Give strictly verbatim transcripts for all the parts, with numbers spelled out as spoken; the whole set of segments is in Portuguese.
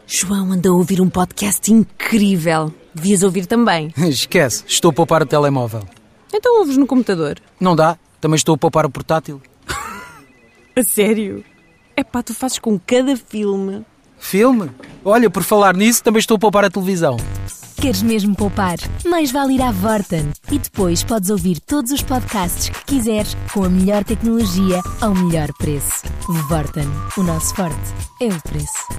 João anda a ouvir um podcast incrível. Devias ouvir também. Esquece, estou a poupar o telemóvel. Então ouves no computador? Não dá, também estou a poupar o portátil. A sério? Epá, tu fazes com cada filme. Filme? Olha, por falar nisso, também estou a poupar a televisão. Queres mesmo poupar? Mais vale ir à Vorten. E depois podes ouvir todos os podcasts que quiseres com a melhor tecnologia ao melhor preço. Vorten. O nosso forte é o preço.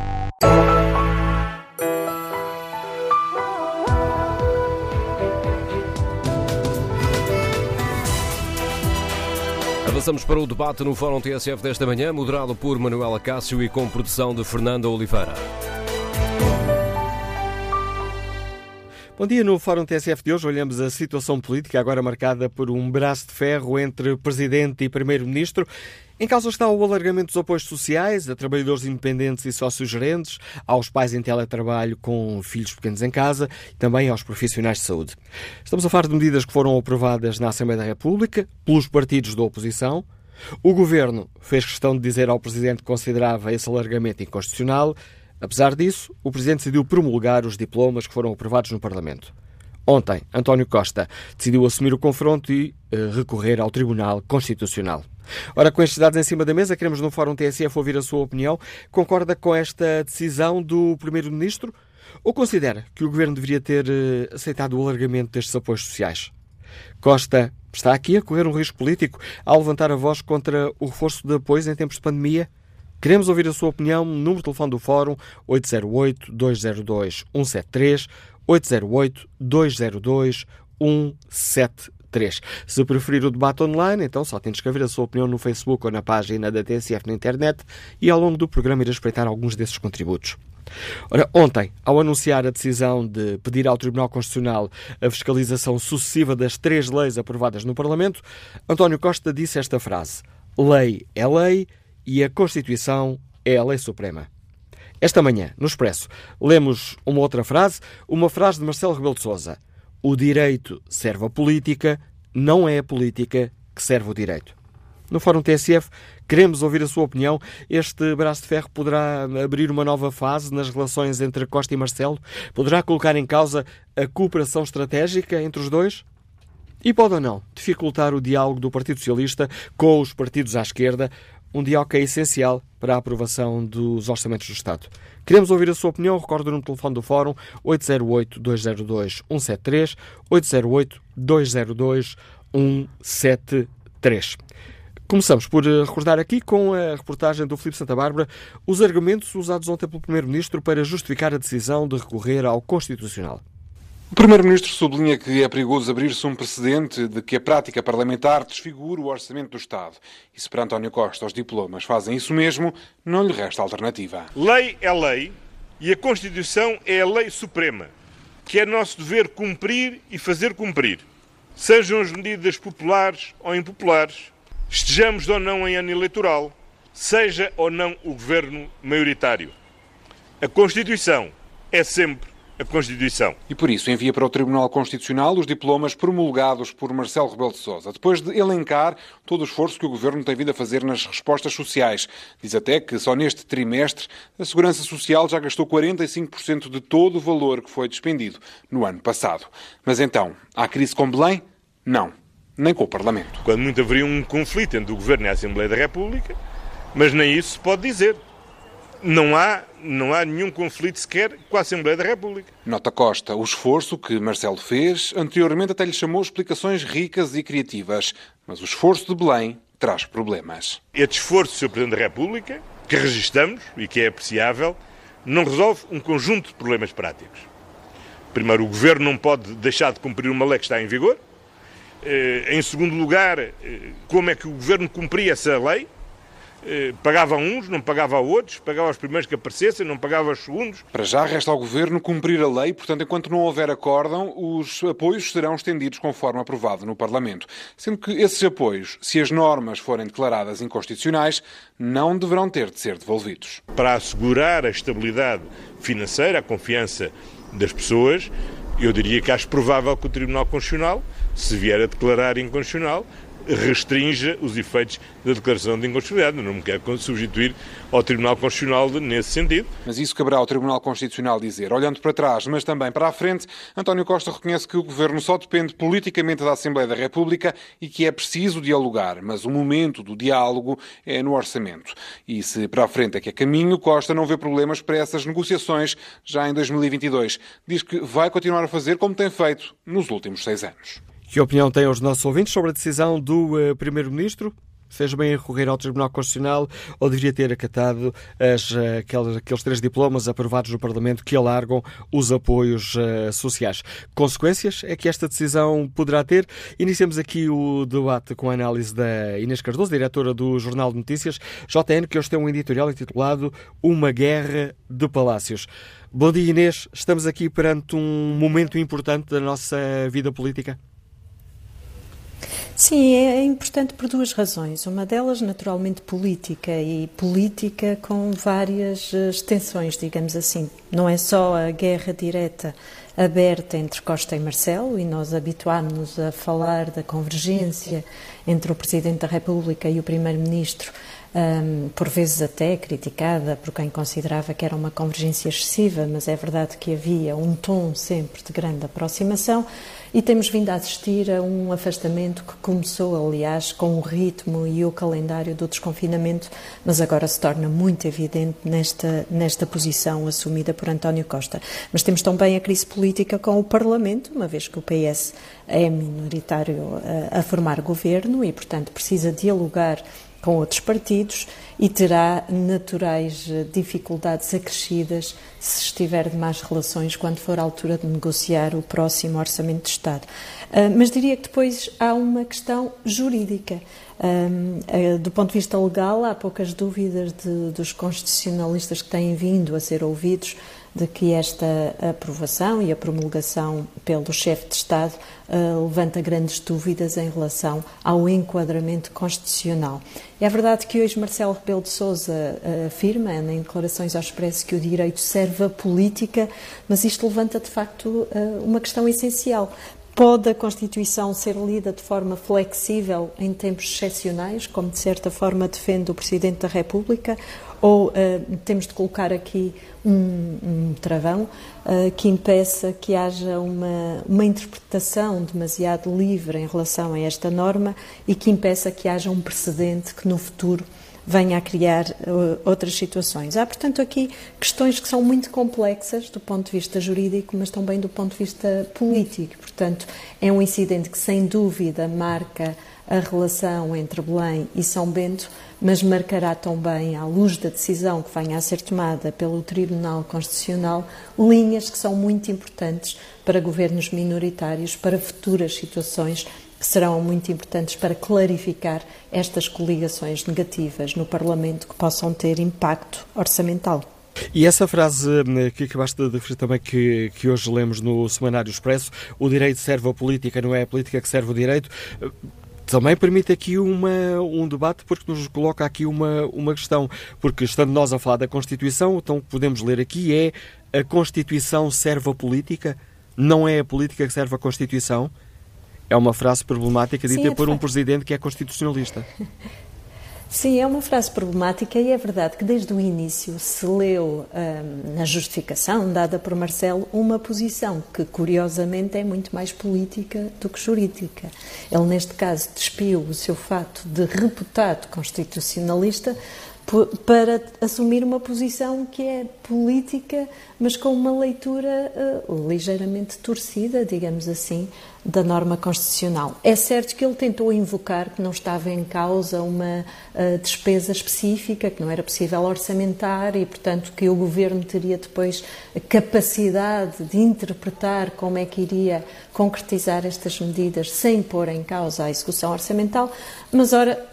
Avançamos para o debate no Fórum T S F desta manhã, moderado por Manuela Cássio e com produção de Fernanda Oliveira. Bom dia, no Fórum T S F de hoje olhamos a situação política agora marcada por um braço de ferro entre Presidente e Primeiro-Ministro. Em causa está o alargamento dos apoios sociais a trabalhadores independentes e sócios-gerentes, aos pais em teletrabalho com filhos pequenos em casa e também aos profissionais de saúde. Estamos a falar de medidas que foram aprovadas na Assembleia da República pelos partidos da oposição. O Governo fez questão de dizer ao Presidente que considerava esse alargamento inconstitucional. Apesar disso, o Presidente decidiu promulgar os diplomas que foram aprovados no Parlamento. Ontem, António Costa decidiu assumir o confronto e uh, recorrer ao Tribunal Constitucional. Ora, com estes dados em cima da mesa, queremos no Fórum T S F ouvir a sua opinião. Concorda com esta decisão do Primeiro-Ministro? Ou considera que o Governo deveria ter uh, aceitado o alargamento destes apoios sociais? Costa está aqui a correr um risco político ao levantar a voz contra o reforço de apoios em tempos de pandemia? Queremos ouvir a sua opinião. Número de telefone do Fórum oito zero oito, dois zero dois, um sete três, oito zero oito, dois zero dois, um sete três. Se preferir o debate online, então só tem de escrever a sua opinião no Facebook ou na página da T S F na internet e ao longo do programa irá espreitar alguns desses contributos. Ora, ontem, ao anunciar a decisão de pedir ao Tribunal Constitucional a fiscalização sucessiva das três leis aprovadas no Parlamento, António Costa disse esta frase: lei é lei e a Constituição é a lei suprema. Esta manhã, no Expresso, lemos uma outra frase, uma frase de Marcelo Rebelo de Sousa: o direito serve a política, não é a política que serve o direito. No Fórum T S F, queremos ouvir a sua opinião. Este braço de ferro poderá abrir uma nova fase nas relações entre Costa e Marcelo? Poderá colocar em causa a cooperação estratégica entre os dois? E pode ou não dificultar o diálogo do Partido Socialista com os partidos à esquerda, um diálogo que é essencial para a aprovação dos orçamentos do Estado? Queremos ouvir a sua opinião. Recordo no telefone do Fórum oito zero oito, dois zero dois, um sete três, oito zero oito, dois zero dois, um sete três. Começamos por recordar aqui com a reportagem do Filipe Santa Bárbara os argumentos usados ontem pelo Primeiro-Ministro para justificar a decisão de recorrer ao Constitucional. O Primeiro-Ministro sublinha que é perigoso abrir-se um precedente de que a prática parlamentar desfigure o orçamento do Estado. E se para António Costa os diplomas fazem isso mesmo, não lhe resta alternativa. Lei é lei e a Constituição é a lei suprema, que é nosso dever cumprir e fazer cumprir. Sejam as medidas populares ou impopulares, estejamos ou não em ano eleitoral, seja ou não o governo maioritário. A Constituição é sempre a Constituição. E por isso envia para o Tribunal Constitucional os diplomas promulgados por Marcelo Rebelo de Sousa, depois de elencar todo o esforço que o Governo tem vindo a fazer nas respostas sociais. Diz até que só neste trimestre a Segurança Social já gastou quarenta e cinco por cento de todo o valor que foi despendido no ano passado. Mas então, há crise com Belém? Não. Nem com o Parlamento. Quando muito haveria um conflito entre o Governo e a Assembleia da República, mas nem isso se pode dizer. Não há, não há nenhum conflito sequer com a Assembleia da República. Nota Costa o esforço que Marcelo fez, anteriormente até lhe chamou explicações ricas e criativas, mas o esforço de Belém traz problemas. Este esforço do senhor Presidente da República, que registramos e que é apreciável, não resolve um conjunto de problemas práticos. Primeiro, o Governo não pode deixar de cumprir uma lei que está em vigor. Em segundo lugar, como é que o Governo cumpria essa lei? Pagava a uns, não pagava a outros, pagava aos primeiros que aparecessem, não pagava aos segundos. Para já resta ao Governo cumprir a lei, portanto, enquanto não houver acórdão, os apoios serão estendidos conforme aprovado no Parlamento. Sendo que esses apoios, se as normas forem declaradas inconstitucionais, não deverão ter de ser devolvidos. Para assegurar a estabilidade financeira, a confiança das pessoas, eu diria que acho provável que o Tribunal Constitucional, se vier a declarar inconstitucional, restrinja os efeitos da declaração de inconstitucionalidade. Eu não me quero substituir ao Tribunal Constitucional nesse sentido. Mas isso caberá ao Tribunal Constitucional dizer. Olhando para trás, mas também para a frente, António Costa reconhece que o Governo só depende politicamente da Assembleia da República e que é preciso dialogar, mas o momento do diálogo é no orçamento. E se para a frente é que é caminho, Costa não vê problemas para essas negociações já em dois mil e vinte e dois. Diz que vai continuar a fazer como tem feito nos últimos seis anos. Que opinião têm os nossos ouvintes sobre a decisão do uh, Primeiro-Ministro? Seja bem recorrer ao Tribunal Constitucional ou deveria ter acatado as, uh, aqueles, aqueles três diplomas aprovados no Parlamento que alargam os apoios uh, sociais. Consequências é que esta decisão poderá ter. Iniciamos aqui o debate com a análise da Inês Cardoso, diretora do Jornal de Notícias J N, que hoje tem um editorial intitulado Uma Guerra de Palácios. Bom dia, Inês. Estamos aqui perante um momento importante da nossa vida política. Sim, é importante por duas razões. Uma delas, naturalmente, política, e política com várias extensões, digamos assim. Não é só a guerra direta aberta entre Costa e Marcelo, e nós habituámos-nos a falar da convergência entre o Presidente da República e o Primeiro-Ministro, um, por vezes até criticada por quem considerava que era uma convergência excessiva, mas é verdade que havia um tom sempre de grande aproximação. E temos vindo a assistir a um afastamento que começou, aliás, com o ritmo e o calendário do desconfinamento, mas agora se torna muito evidente nesta, nesta posição assumida por António Costa. Mas temos também a crise política com o Parlamento, uma vez que o P S é minoritário a, a formar governo e, portanto, precisa dialogar com outros partidos e terá naturais dificuldades acrescidas se estiver de más relações quando for a altura de negociar o próximo Orçamento de Estado. Uh, mas diria que depois há uma questão jurídica. Uh, uh, do ponto de vista legal, há poucas dúvidas de, dos constitucionalistas que têm vindo a ser ouvidos de que esta aprovação e a promulgação pelo chefe de Estado uh, levanta grandes dúvidas em relação ao enquadramento constitucional. É verdade que hoje Marcelo Rebelo de Sousa uh, afirma em declarações ao Expresso que o direito serve à política, mas isto levanta de facto uh, uma questão essencial. Pode a Constituição ser lida de forma flexível em tempos excepcionais, como de certa forma defende o Presidente da República, ou uh, temos de colocar aqui um, um travão uh, que impeça que haja uma, uma interpretação demasiado livre em relação a esta norma e que impeça que haja um precedente que no futuro venha a criar uh, outras situações. Há, portanto, aqui questões que são muito complexas do ponto de vista jurídico, mas também do ponto de vista político. Portanto, é um incidente que, sem dúvida, marca a relação entre Belém e São Bento, mas marcará também, à luz da decisão que venha a ser tomada pelo Tribunal Constitucional, linhas que são muito importantes para governos minoritários, para futuras situações que serão muito importantes para clarificar estas coligações negativas no Parlamento que possam ter impacto orçamental. E essa frase que acabaste de referir também, que, que hoje lemos no Semanário Expresso, o direito serve a política, não é a política que serve o direito, também permite aqui uma, um debate, porque nos coloca aqui uma, uma questão, porque estando nós a falar da Constituição, então o que podemos ler aqui é: a Constituição serve a política? Não é a política que serve a Constituição? É uma frase problemática dita Sim, é por um presidente que é constitucionalista. Sim, é uma frase problemática e é verdade que desde o início se leu hum, na justificação dada por Marcelo uma posição que curiosamente é muito mais política do que jurídica. Ele neste caso despiu o seu fato de reputado constitucionalista para assumir uma posição que é política, mas com uma leitura uh, ligeiramente torcida, digamos assim, da norma constitucional. É certo que ele tentou invocar que não estava em causa uma uh, despesa específica, que não era possível orçamentar e, portanto, que o Governo teria depois a capacidade de interpretar como é que iria concretizar estas medidas sem pôr em causa a execução orçamental, mas, ora,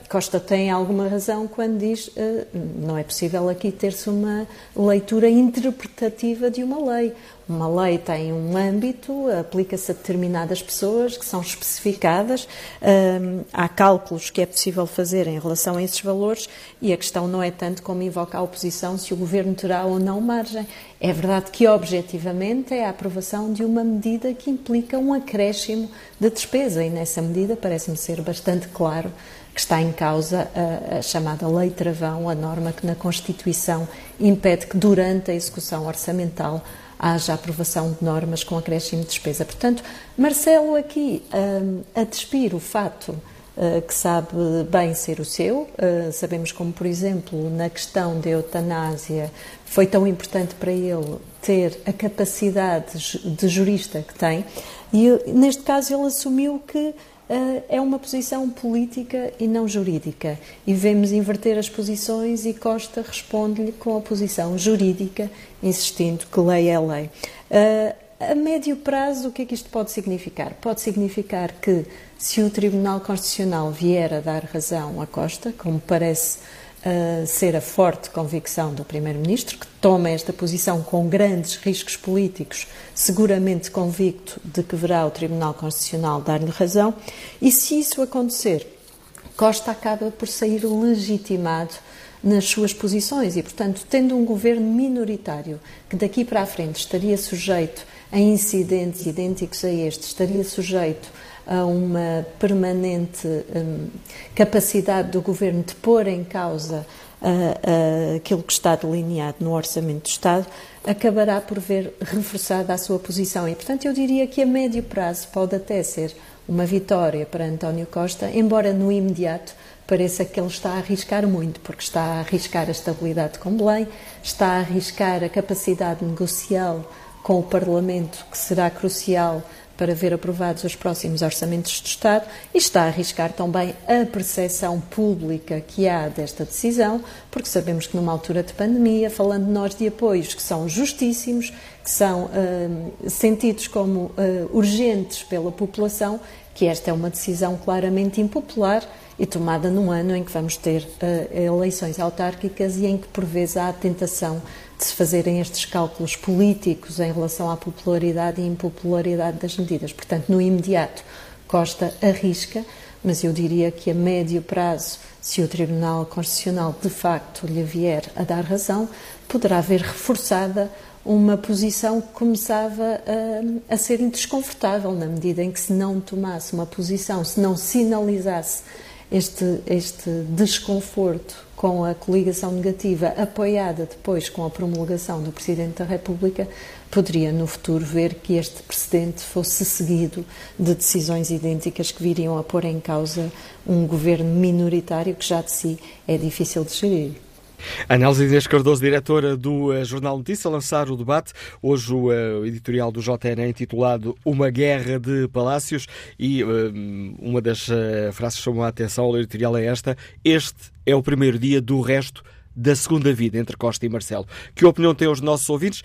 Costa tem alguma razão quando diz uh, não é possível aqui ter-se uma leitura interpretativa de uma lei. Uma lei tem um âmbito, aplica-se a determinadas pessoas que são especificadas, um, há cálculos que é possível fazer em relação a esses valores e a questão não é tanto como invoca a oposição se o Governo terá ou não margem. É verdade que, objetivamente, é a aprovação de uma medida que implica um acréscimo de despesa e, nessa medida, parece-me ser bastante claro que está em causa a, a chamada Lei Travão, a norma que na Constituição impede que, durante a execução orçamental, haja aprovação de normas com acréscimo de despesa. Portanto, Marcelo aqui um, a despir o fato uh, que sabe bem ser o seu, uh, sabemos como, por exemplo, na questão da eutanásia, foi tão importante para ele ter a capacidade de jurista que tem, e neste caso ele assumiu que Uh, é uma posição política e não jurídica. E vemos inverter as posições e Costa responde-lhe com a posição jurídica, insistindo que lei é lei. Uh, a médio prazo, o que é que isto pode significar? Pode significar que, se o Tribunal Constitucional vier a dar razão a Costa, como parece uh, ser a forte convicção do Primeiro-Ministro, que toma esta posição com grandes riscos políticos, seguramente convicto de que verá o Tribunal Constitucional dar-lhe razão, e se isso acontecer, Costa acaba por sair legitimado nas suas posições e, portanto, tendo um governo minoritário que daqui para a frente estaria sujeito a incidentes idênticos a este, estaria sujeito a uma permanente hum, capacidade do governo de pôr em causa uh, uh, aquilo que está delineado no Orçamento do Estado, acabará por ver reforçada a sua posição. E, portanto, eu diria que a médio prazo pode até ser uma vitória para António Costa, embora no imediato pareça que ele está a arriscar muito, porque está a arriscar a estabilidade com Belém, está a arriscar a capacidade negocial com o Parlamento, que será crucial para ver aprovados os próximos orçamentos do Estado, e está a arriscar também a percepção pública que há desta decisão, porque sabemos que numa altura de pandemia, falando nós de apoios que são justíssimos, que são uh, sentidos como uh, urgentes pela população, que esta é uma decisão claramente impopular e tomada num ano em que vamos ter uh, eleições autárquicas e em que, por vezes, há a tentação de se fazerem estes cálculos políticos em relação à popularidade e impopularidade das medidas. Portanto, no imediato, Costa arrisca, mas eu diria que a médio prazo, se o Tribunal Constitucional de facto lhe vier a dar razão, poderá ver reforçada uma posição que começava a, a ser desconfortável, na medida em que, se não tomasse uma posição, se não sinalizasse este, este desconforto com a coligação negativa, apoiada depois com a promulgação do Presidente da República, poderia no futuro ver que este precedente fosse seguido de decisões idênticas que viriam a pôr em causa um governo minoritário que já de si é difícil de gerir. Análise Inês Cardoso, diretora do uh, Jornal Notícia, a lançar o debate. Hoje o uh, editorial do J N é intitulado Uma Guerra de Palácios e uh, uma das uh, frases que chamou a atenção ao editorial é esta: este é o primeiro dia do resto da segunda vida, entre Costa e Marcelo. Que opinião têm os nossos ouvintes?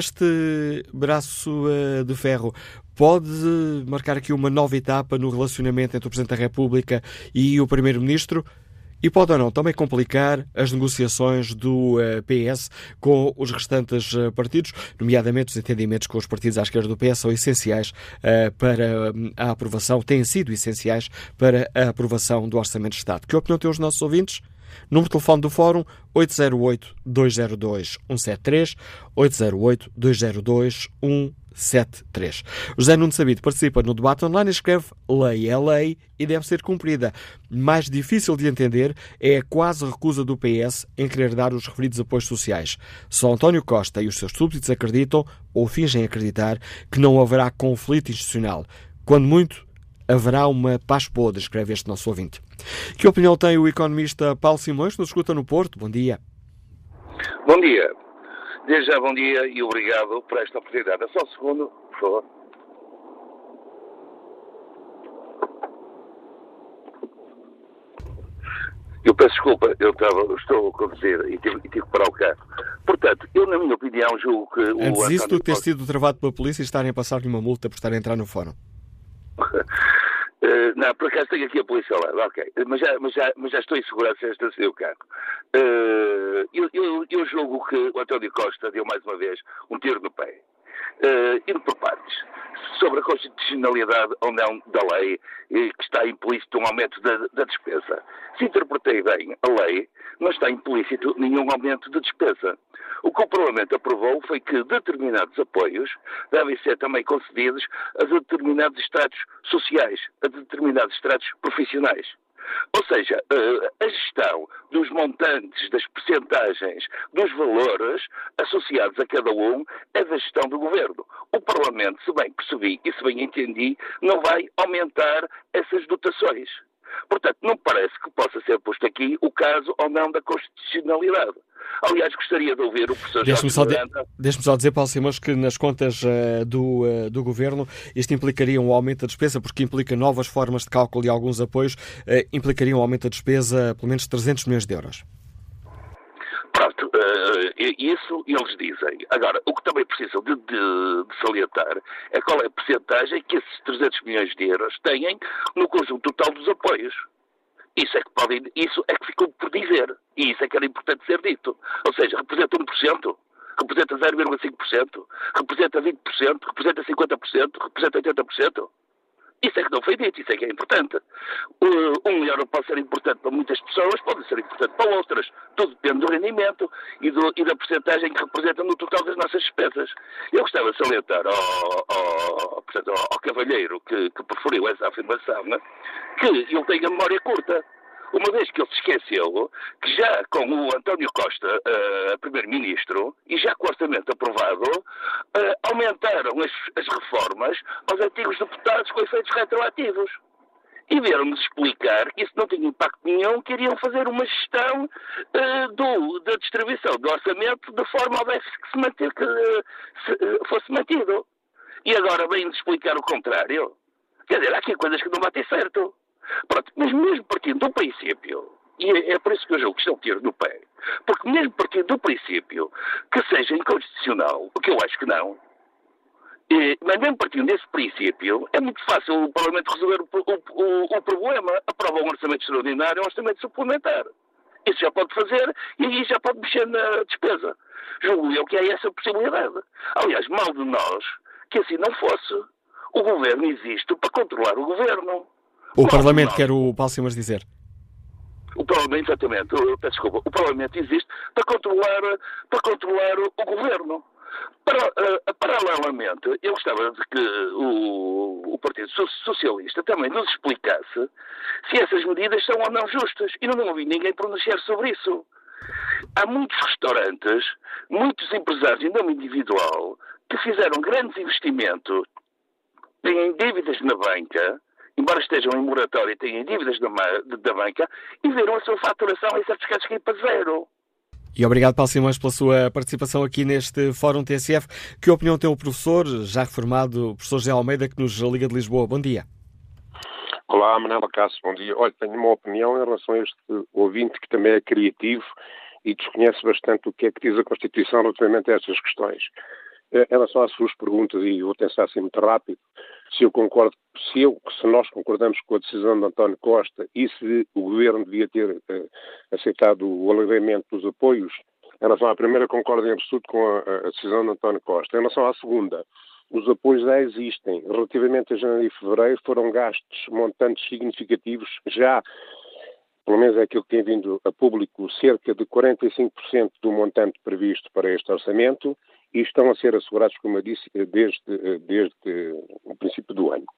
Este braço uh, de ferro pode marcar aqui uma nova etapa no relacionamento entre o Presidente da República e o Primeiro-Ministro? E pode ou não também complicar as negociações do uh, P S com os restantes uh, partidos, nomeadamente os entendimentos com os partidos à esquerda do P S são essenciais uh, para uh, a aprovação, têm sido essenciais para a aprovação do Orçamento de Estado. Que opinião têm os nossos ouvintes? Número de telefone do Fórum oito zero oito, dois zero dois, um sete três, oito zero oito, dois zero dois, um sete três. José Nuno Sabido participa no debate online e escreve: lei é lei e deve ser cumprida. Mais difícil de entender é a quase recusa do P S em querer dar os referidos apoios sociais. Só António Costa e os seus súbditos acreditam, ou fingem acreditar, que não haverá conflito institucional. Quando muito, haverá uma paz podre, escreve este nosso ouvinte. Que opinião tem o economista Paulo Simões, que nos escuta no Porto? Bom dia. Bom dia. Desde já, bom dia e obrigado por esta oportunidade. É só um segundo, por favor. Eu peço desculpa, eu estava, estou a conduzir e tive, e tive que parar o carro. Portanto, eu, na minha opinião, julgo que o... Antes disso, tu ter sido travado pela polícia e estarem a passar-lhe uma multa por estar a entrar no fórum. Uh, não, por acaso tenho aqui a polícia ao lado, ok. Mas já, mas já, mas já estou em segurança, esta ser o carro. Uh, eu, eu, eu julgo que o António Costa deu mais uma vez um tiro no pé. Uh, indo por partes, sobre a constitucionalidade ou não da lei, que está implícito um aumento da, da despesa. Se interpretei bem a lei, não está implícito nenhum aumento de despesa. O que o Parlamento aprovou foi que determinados apoios devem ser também concedidos a determinados estratos sociais, a determinados estratos profissionais. Ou seja, a gestão dos montantes, das percentagens, dos valores associados a cada um é da gestão do Governo. O Parlamento, se bem percebi e se bem entendi, não vai aumentar essas dotações. Portanto, não parece que possa ser posto aqui o caso ou não da constitucionalidade. Aliás, gostaria de ouvir o professor Deixe-me só, de, Miranda. deixe-me só dizer, Paulo Simões, que nas contas uh, do, uh, do Governo isto implicaria um aumento da despesa, porque implica novas formas de cálculo e alguns apoios, uh, implicaria um aumento da despesa pelo menos trezentos milhões de euros. Pronto, uh, isso eles dizem. Agora, o que também precisam de, de, de salientar é qual é a percentagem que esses trezentos milhões de euros têm no conjunto total dos apoios. Isso é que podem, isso é que ficou por dizer. E isso é que era importante ser dito. Ou seja, representa um por cento, representa zero vírgula cinco por cento, representa vinte por cento, representa cinquenta por cento, representa oitenta por cento. Isso é que não foi dito, isso é que é importante. Um euro pode ser importante para muitas pessoas, pode ser importante para outras. Tudo depende do rendimento e, do, e da percentagem que representa no total das nossas despesas. Eu gostava de salientar ao, ao, portanto, ao, ao cavalheiro que, que preferiu essa afirmação, né, que ele tem a memória curta. Uma vez que ele se esqueceu que já com o António Costa, uh, primeiro-ministro, e já com o orçamento aprovado, uh, aumentaram as, as reformas aos antigos deputados com efeitos retroativos. E vieram-nos explicar que isso não tinha impacto nenhum, que iriam fazer uma gestão uh, do, da distribuição do orçamento de forma ao déficit que, se manter, que uh, se, uh, fosse mantido. E agora vêm-nos explicar o contrário. Quer dizer, há aqui coisas que não batem certo. Pronto, mas mesmo partindo do princípio, e é, é por isso que eu julgo que estão tiro no pé, porque mesmo partindo do princípio que seja inconstitucional, o que eu acho que não, e, mas mesmo partindo desse princípio, é muito fácil o Parlamento resolver o, o, o, o problema, aprova um orçamento extraordinário, um orçamento suplementar. Isso já pode fazer e aí já pode mexer na despesa. Julgo eu que há essa possibilidade. Aliás, mal de nós que assim não fosse. O Governo existe para controlar o Governo. O Mal Parlamento, quer o Paulo Simões dizer. O Parlamento, exatamente, eu, peço desculpa, o Parlamento existe para controlar, para controlar o Governo. Para, uh, paralelamente, eu gostava de que o, o Partido Socialista também nos explicasse se essas medidas são ou não justas. E não ouvi ninguém pronunciar sobre isso. Há muitos restaurantes, muitos empresários em nome individual, que fizeram grandes investimentos, têm dívidas na banca, embora estejam em moratória e tenham dívidas da, da banca, e viram a sua faturação em certificados cair para zero. E obrigado, Paulo Simões, pela sua participação aqui neste Fórum T S F. Que opinião tem o professor, já reformado, o professor José Almeida, que nos liga de Lisboa? Bom dia. Olá, Manela Cássio, bom dia. Olha, tenho uma opinião em relação a este ouvinte que também é criativo e desconhece bastante o que é que diz a Constituição relativamente a estas questões. Em relação às suas perguntas, e vou tentar assim muito rápido, se eu concordo, se, eu, se nós concordamos com a decisão de António Costa e se o Governo devia ter eh, aceitado o alargamento dos apoios, em relação à primeira concordo em absoluto com a, a decisão de António Costa. Em relação à segunda, os apoios já existem. Relativamente a janeiro e fevereiro foram gastos montantes significativos, já, pelo menos é aquilo que tem vindo a público, cerca de quarenta e cinco por cento do montante previsto para este orçamento, e estão a ser assegurados, como eu disse, desde, desde o princípio do ano.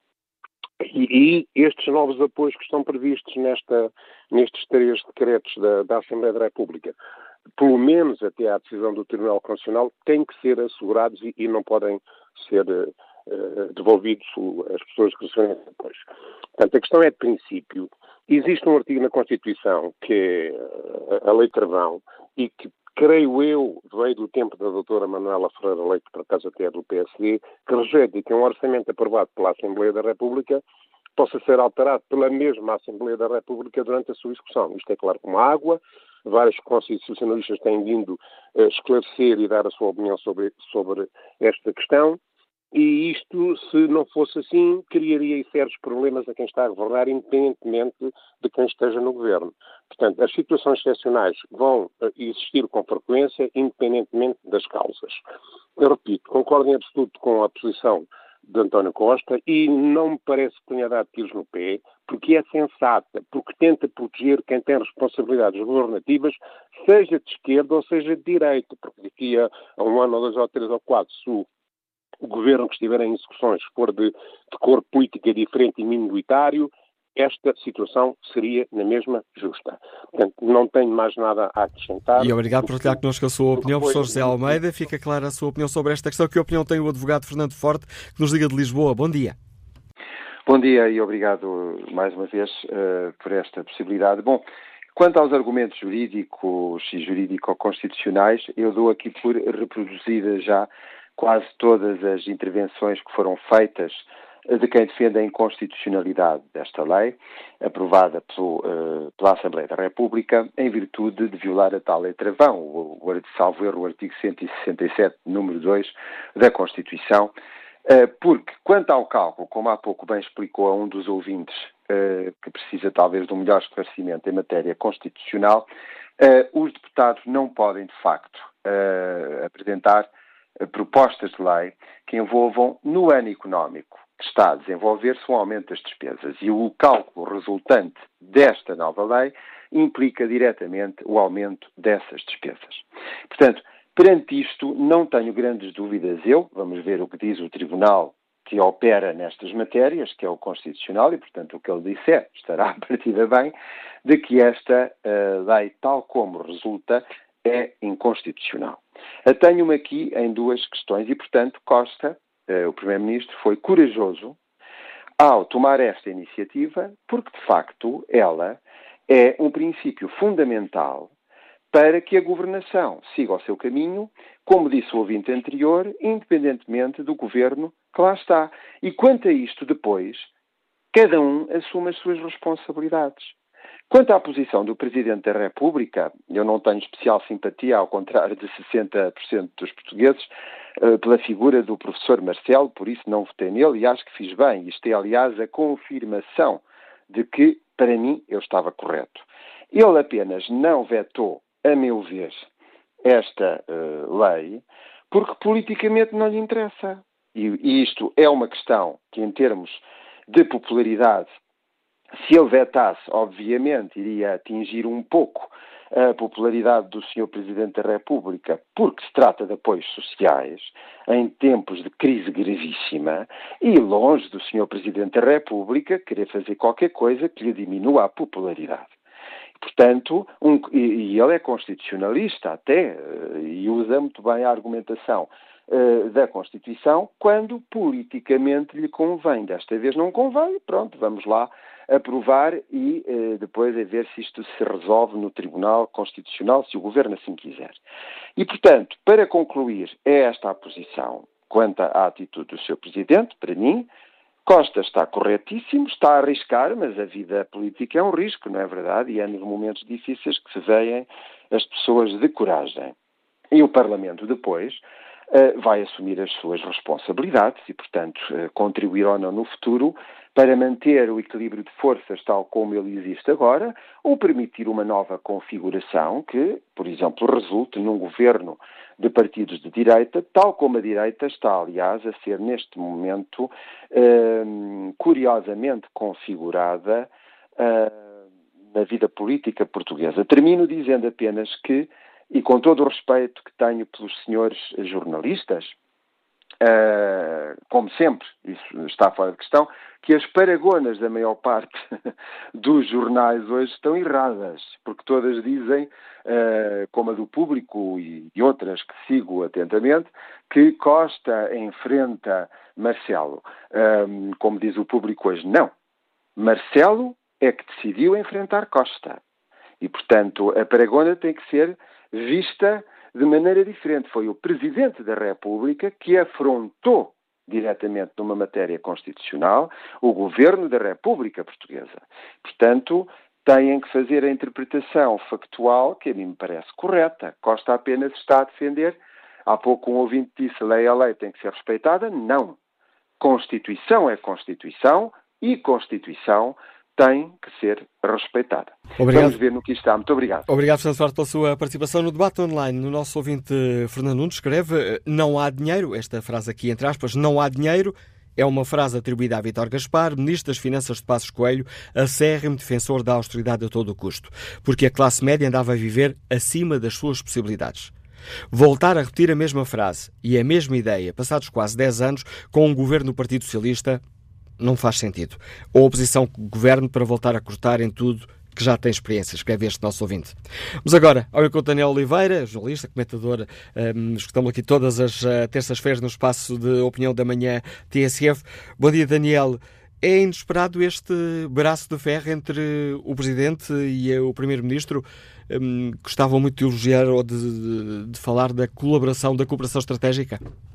E, e estes novos apoios que estão previstos nesta, nestes três decretos da, da Assembleia da República, pelo menos até à decisão do Tribunal Constitucional, têm que ser assegurados e, e não podem ser uh, devolvidos às pessoas que recebem apoios. Portanto, a questão é de princípio. Existe um artigo na Constituição, que é a Lei Carvão, e que, creio eu, veio do tempo da doutora Manuela Ferreira Leite, por acaso até é do P S D, que rejeita que um orçamento aprovado pela Assembleia da República possa ser alterado pela mesma Assembleia da República durante a sua execução. Isto é claro como a água. Vários constitucionalistas têm vindo a esclarecer e dar a sua opinião sobre, sobre esta questão. E isto, se não fosse assim, criaria sérios problemas a quem está a governar, independentemente de quem esteja no governo. Portanto, as situações excepcionais vão existir com frequência, independentemente das causas. Eu repito, concordo em absoluto com a posição de António Costa e não me parece que tenha dado tiros no pé, porque é sensata, porque tenta proteger quem tem responsabilidades governativas, seja de esquerda ou seja de direita, porque daqui a um ano ou dois ou três ou quatro, se o o governo que estiver em execuções for de, de cor política diferente e minoritário, esta situação seria na mesma justa. Portanto, não tenho mais nada a acrescentar. E obrigado por partilhar connosco a sua opinião, professor José Almeida. Fica clara a sua opinião sobre esta questão. Que opinião tem o advogado Fernando Forte, que nos liga de Lisboa? Bom dia. Bom dia e obrigado mais uma vez uh, por esta possibilidade. Bom, quanto aos argumentos jurídicos e jurídico-constitucionais, eu dou aqui por reproduzida já quase todas as intervenções que foram feitas de quem defende a inconstitucionalidade desta lei, aprovada pelo, uh, pela Assembleia da República, em virtude de violar a tal letra vão, o, o, salvo erro, o artigo cento e sessenta e sete, número dois da Constituição, uh, porque, quanto ao cálculo, como há pouco bem explicou a um dos ouvintes, uh, que precisa talvez de um melhor esclarecimento em matéria constitucional, uh, os deputados não podem, de facto, uh, apresentar propostas de lei que envolvam no ano económico que está a desenvolver-se um aumento das despesas. E o cálculo resultante desta nova lei implica diretamente o aumento dessas despesas. Portanto, perante isto, não tenho grandes dúvidas eu, vamos ver o que diz o Tribunal que opera nestas matérias, que é o Constitucional, e, portanto, o que ele disser estará a partida bem, de que esta uh, lei, tal como resulta, é inconstitucional. A tenho-me aqui em duas questões e, portanto, Costa, eh, o Primeiro-Ministro, foi corajoso ao tomar esta iniciativa, porque, de facto, ela é um princípio fundamental para que a governação siga o seu caminho, como disse o ouvinte anterior, independentemente do governo que lá está. E quanto a isto, depois, cada um assume as suas responsabilidades. Quanto à posição do Presidente da República, eu não tenho especial simpatia, ao contrário de sessenta por cento dos portugueses, pela figura do professor Marcelo, por isso não votei nele e acho que fiz bem. Isto é, aliás, a confirmação de que, para mim, eu estava correto. Ele apenas não vetou, a meu ver, esta uh, lei, porque politicamente não lhe interessa. E, e isto é uma questão que, em termos de popularidade, se ele vetasse, obviamente, iria atingir um pouco a popularidade do senhor Presidente da República, porque se trata de apoios sociais, em tempos de crise gravíssima, e longe do senhor Presidente da República querer fazer qualquer coisa que lhe diminua a popularidade. Portanto, um, e, e ele é constitucionalista até, e usa muito bem a argumentação uh, da Constituição, quando politicamente lhe convém. Desta vez não convém, pronto, vamos lá aprovar e uh, depois a ver se isto se resolve no Tribunal Constitucional, se o Governo assim quiser. E, portanto, para concluir, é esta a posição quanto à atitude do seu Presidente, para mim. Costa está corretíssimo, está a arriscar, mas a vida política é um risco, não é verdade? E é nos momentos difíceis que se veem as pessoas de coragem. E o Parlamento depois uh, vai assumir as suas responsabilidades e, portanto, uh, contribuir ou não no futuro para manter o equilíbrio de forças tal como ele existe agora, ou permitir uma nova configuração que, por exemplo, resulte num governo de partidos de direita, tal como a direita está, aliás, a ser neste momento uh, curiosamente configurada uh, na vida política portuguesa. Termino dizendo apenas que, e com todo o respeito que tenho pelos senhores jornalistas, Uh, como sempre, isso está fora de questão, que as paragonas da maior parte dos jornais hoje estão erradas, porque todas dizem, uh, como a do Público e, e outras que sigo atentamente, que Costa enfrenta Marcelo. Um, como diz o Público hoje, não. Marcelo é que decidiu enfrentar Costa. E, portanto, a paragona tem que ser vista de maneira diferente. Foi o Presidente da República que afrontou diretamente numa matéria constitucional o Governo da República Portuguesa. Portanto, têm que fazer a interpretação factual que a mim me parece correta. Costa apenas está a defender Há pouco um ouvinte disse, lei a lei tem que ser respeitada. Não. Constituição é Constituição e Constituição tem que ser respeitada. Obrigado. Vamos ver no que está. Muito obrigado. Obrigado, Fernando Forte, pela sua participação no debate online. O nosso ouvinte Fernando Nunes escreve, não há dinheiro, esta frase aqui entre aspas, não há dinheiro, é uma frase atribuída a Vítor Gaspar, Ministro das Finanças de Passos Coelho, acérrimo defensor da austeridade a todo o custo, porque a classe média andava a viver acima das suas possibilidades. Voltar a repetir a mesma frase e a mesma ideia, passados quase dez anos, com um governo do Partido Socialista, não faz sentido. A oposição governe para voltar a cortar em tudo que já tem experiência, escreve este nosso ouvinte. Vamos agora ao encontro de Daniel Oliveira, jornalista, comentador, um, escutamos aqui todas as uh, terças-feiras no espaço de opinião da manhã T S F. Bom dia, Daniel. É inesperado este braço de ferro entre o Presidente e o Primeiro-Ministro? Um, gostavam muito de elogiar ou de, de, de falar da colaboração, da cooperação estratégica?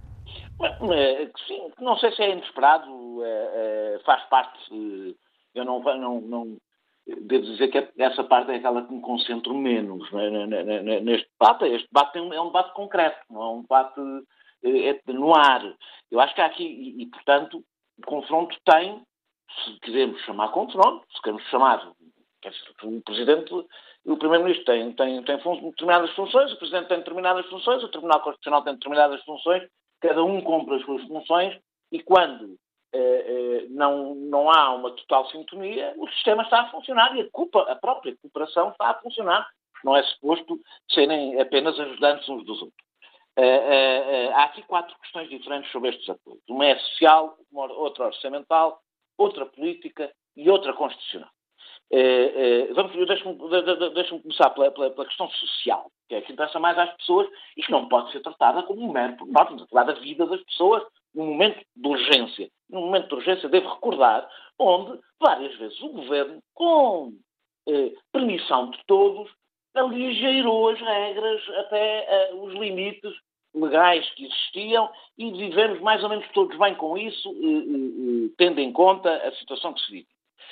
Sim, não sei se é inesperado, faz parte, eu não, não, não devo dizer que essa parte é aquela que me concentro menos neste debate. Este debate é um debate concreto, não é um debate é no ar. Eu acho que há aqui, e, e portanto, o confronto tem, se quisermos chamar confronto, se queremos chamar, o Presidente, o Primeiro-Ministro tem, tem, tem fun- determinadas funções, o Presidente tem determinadas funções, o Tribunal Constitucional tem determinadas funções, cada um cumpre as suas funções e quando eh, eh, não, não há uma total sintonia, o sistema está a funcionar e a, culpa, a própria cooperação está a funcionar. Não é suposto serem apenas ajudantes uns dos outros. Uh, uh, uh, há aqui quatro questões diferentes sobre estes apoios. Uma é social, uma, outra orçamental, outra política e outra constitucional. Uh, uh, vamos, deixa-me, de, de, deixa-me começar pela, pela, pela questão social, que é a que interessa mais às pessoas e que não pode ser tratada como um mero pormenor. Estamos a falar da vida das pessoas num momento de urgência. Num momento de urgência, devo recordar, onde várias vezes o Governo, com uh, permissão de todos, aligeirou as regras até uh, os limites legais que existiam e vivemos mais ou menos todos bem com isso, uh, uh, uh, tendo em conta a situação que se vive.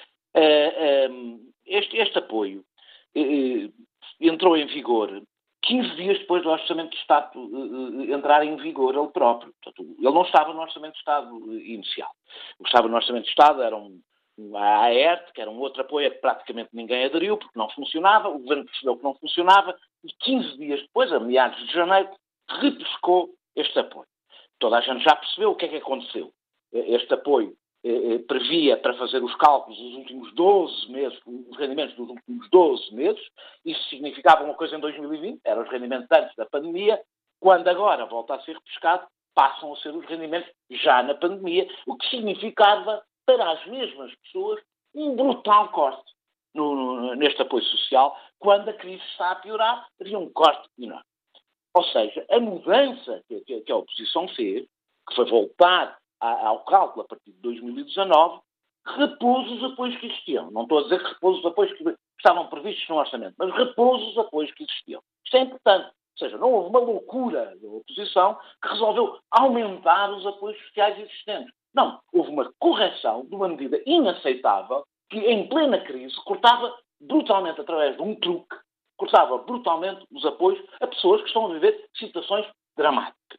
Uh, um, este, este apoio uh, entrou em vigor quinze dias depois do Orçamento de Estado uh, uh, entrar em vigor ele próprio. Portanto, ele não estava no Orçamento de Estado uh, inicial. O que estava no Orçamento de Estado era um a AERT, que era um outro apoio a que praticamente ninguém aderiu, porque não funcionava, o Governo percebeu que não funcionava, e quinze dias depois, a meados de janeiro, repescou este apoio. Toda a gente já percebeu o que é que aconteceu. Este apoio eh, previa para fazer os cálculos dos últimos doze meses, os rendimentos dos últimos doze meses, isso significava uma coisa em dois mil e vinte, eram os rendimentos antes da pandemia, quando agora volta a ser repescado, passam a ser os rendimentos já na pandemia, o que significava para as mesmas pessoas um brutal corte no, no, neste apoio social. Quando a crise está a piorar, havia um corte enorme. Ou seja, a mudança que, que, que a oposição fez, que foi voltar a, ao cálculo a partir de dois mil e dezanove, repôs os apoios que existiam. Não estou a dizer que repôs os apoios que estavam previstos no orçamento, mas repôs os apoios que existiam. Isto é importante. Ou seja, não houve uma loucura da oposição que resolveu aumentar os apoios sociais existentes. Não, houve uma correção de uma medida inaceitável que, em plena crise, cortava brutalmente, através de um truque, cortava brutalmente os apoios a pessoas que estão a viver situações dramáticas.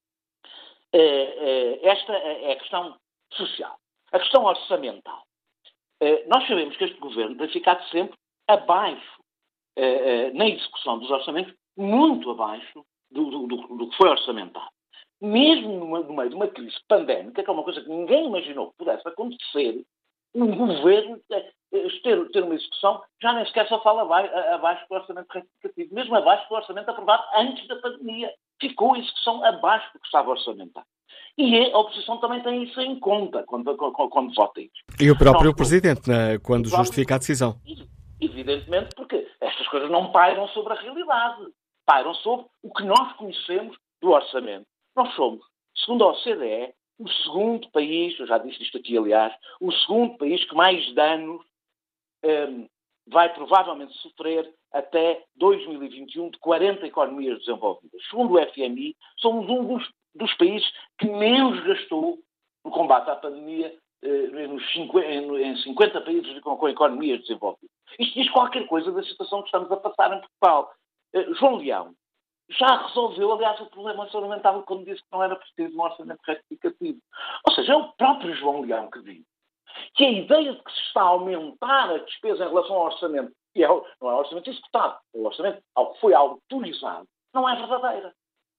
Esta é a questão social. A questão orçamental. Nós sabemos que este governo tem ficado sempre abaixo, na execução dos orçamentos, muito abaixo do, do, do, do que foi orçamentado. Mesmo no, no meio de uma crise pandémica, que é uma coisa que ninguém imaginou que pudesse acontecer, um governo ter, ter uma execução já nem sequer só fala abaixo, abaixo do orçamento retificativo, mesmo abaixo do orçamento aprovado antes da pandemia. Ficou a execução abaixo do que estava orçamentado. E a oposição também tem isso em conta quando, quando, quando vota isso. E o próprio Não, Presidente, né, quando justifica a decisão. Evidentemente, porque estas coisas não pairam sobre a realidade. Pairam sobre o que nós conhecemos do orçamento. Nós somos, segundo a O C D E, o segundo país, eu já disse isto aqui aliás, o segundo país que mais danos um, vai provavelmente sofrer até dois mil e vinte e um de quarenta economias desenvolvidas. Segundo o F M I, somos um dos, dos países que menos gastou no combate à pandemia uh, nos cinquenta, em cinquenta países com, com economias desenvolvidas. Isto diz qualquer coisa da situação que estamos a passar em Portugal. Uh, João Leão, já resolveu, aliás, o problema orçamental quando disse que não era preciso um orçamento retificativo. Ou seja, é o próprio João Leão que diz que a ideia de que se está a aumentar a despesa em relação ao orçamento, e é, não é o orçamento executado, é o orçamento ao que foi autorizado, não é verdadeira.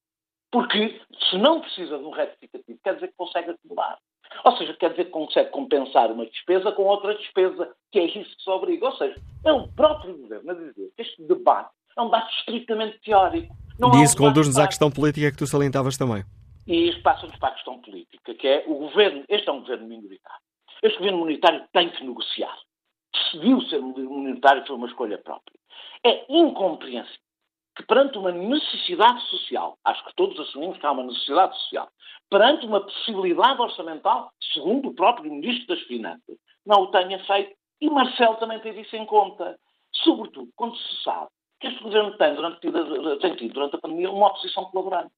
Porque se não precisa de um retificativo, quer dizer que consegue acumular. Ou seja, quer dizer que consegue compensar uma despesa com outra despesa, que é isso que se obriga. Ou seja, é o próprio governo a dizer que este debate é um debate estritamente teórico. Não e isso é um conduz-nos à questão política que tu salientavas também. E isso passa-nos para a questão política, que é o governo, este é um governo minoritário. Este governo minoritário tem que negociar. Decidiu ser minoritário, foi uma escolha própria. É incompreensível que perante uma necessidade social, acho que todos assumimos que há uma necessidade social, perante uma possibilidade orçamental, segundo o próprio Ministro das Finanças, não o tenha feito, e Marcelo também teve isso em conta. Sobretudo quando se sabe que este governo tem, durante, tem tido durante a pandemia uma oposição colaborante.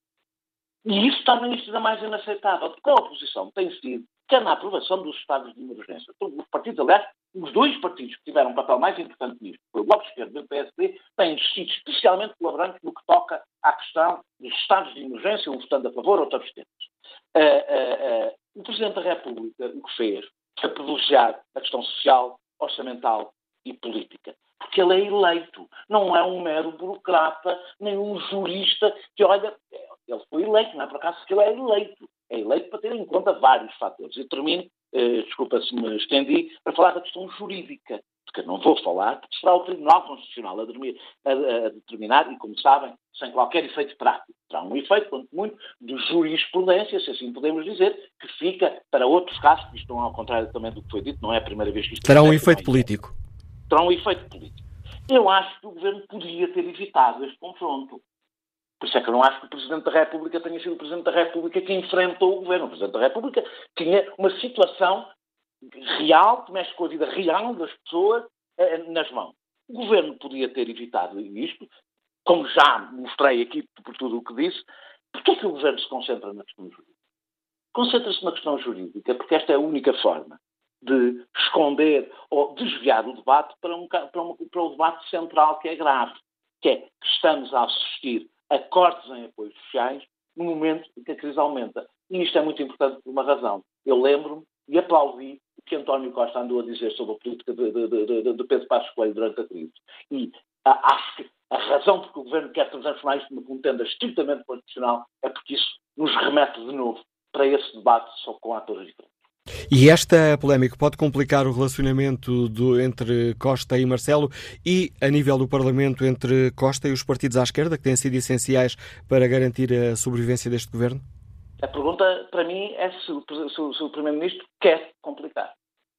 E isso torna isto ainda mais inaceitável, porque a oposição tem sido, quer na aprovação dos estados de emergência, os partidos, aliás, os dois partidos que tiveram um papel mais importante nisto, foi o Bloco de Esquerda e o P S D, têm sido especialmente colaborantes no que toca à questão dos estados de emergência, um votando a favor, outro abstendo. Uh, uh, uh, o Presidente da República o que fez foi privilegiar a questão social, orçamental e política. Porque ele é eleito, não é um mero burocrata, nem um jurista que olha... Ele foi eleito, não é por acaso que ele é eleito. É eleito para ter em conta vários fatores. E termino, eh, desculpa se me estendi, para falar da questão jurídica, porque não vou falar, porque será o Tribunal Constitucional a, dormir, a, a determinar, e como sabem, sem qualquer efeito prático. Terá um efeito, quanto muito, de jurisprudência, se assim podemos dizer, que fica para outros casos, que isto não é ao contrário também do que foi dito, não é a primeira vez que isto... Terá um efeito político. Terá um efeito político. Eu acho que o Governo podia ter evitado este confronto. Por isso é que eu não acho que o Presidente da República tenha sido o Presidente da República que enfrentou o Governo. O Presidente da República tinha uma situação real, que mexe com a vida real das pessoas, eh, nas mãos. O Governo podia ter evitado isto, como já mostrei aqui por tudo o que disse. Porquê é que o Governo se concentra na questão jurídica? Concentra-se na questão jurídica porque esta é a única forma de esconder ou desviar o debate para, um, para, um, para o debate central, que é grave, que é que estamos a assistir a cortes em apoios sociais no momento em que a crise aumenta. E isto é muito importante por uma razão. Eu lembro-me e aplaudi o que António Costa andou a dizer sobre a política de, de, de, de, de Pedro Passos Coelho durante a crise. E a, acho que a razão porque o Governo quer transformar isto numa contenda estritamente constitucional é porque isso nos remete de novo para esse debate só com atores diferentes. E esta polémica pode complicar o relacionamento do, entre Costa e Marcelo e, a nível do Parlamento, entre Costa e os partidos à esquerda, que têm sido essenciais para garantir a sobrevivência deste governo? A pergunta, para mim, é se o, se, se o Primeiro-Ministro quer complicar.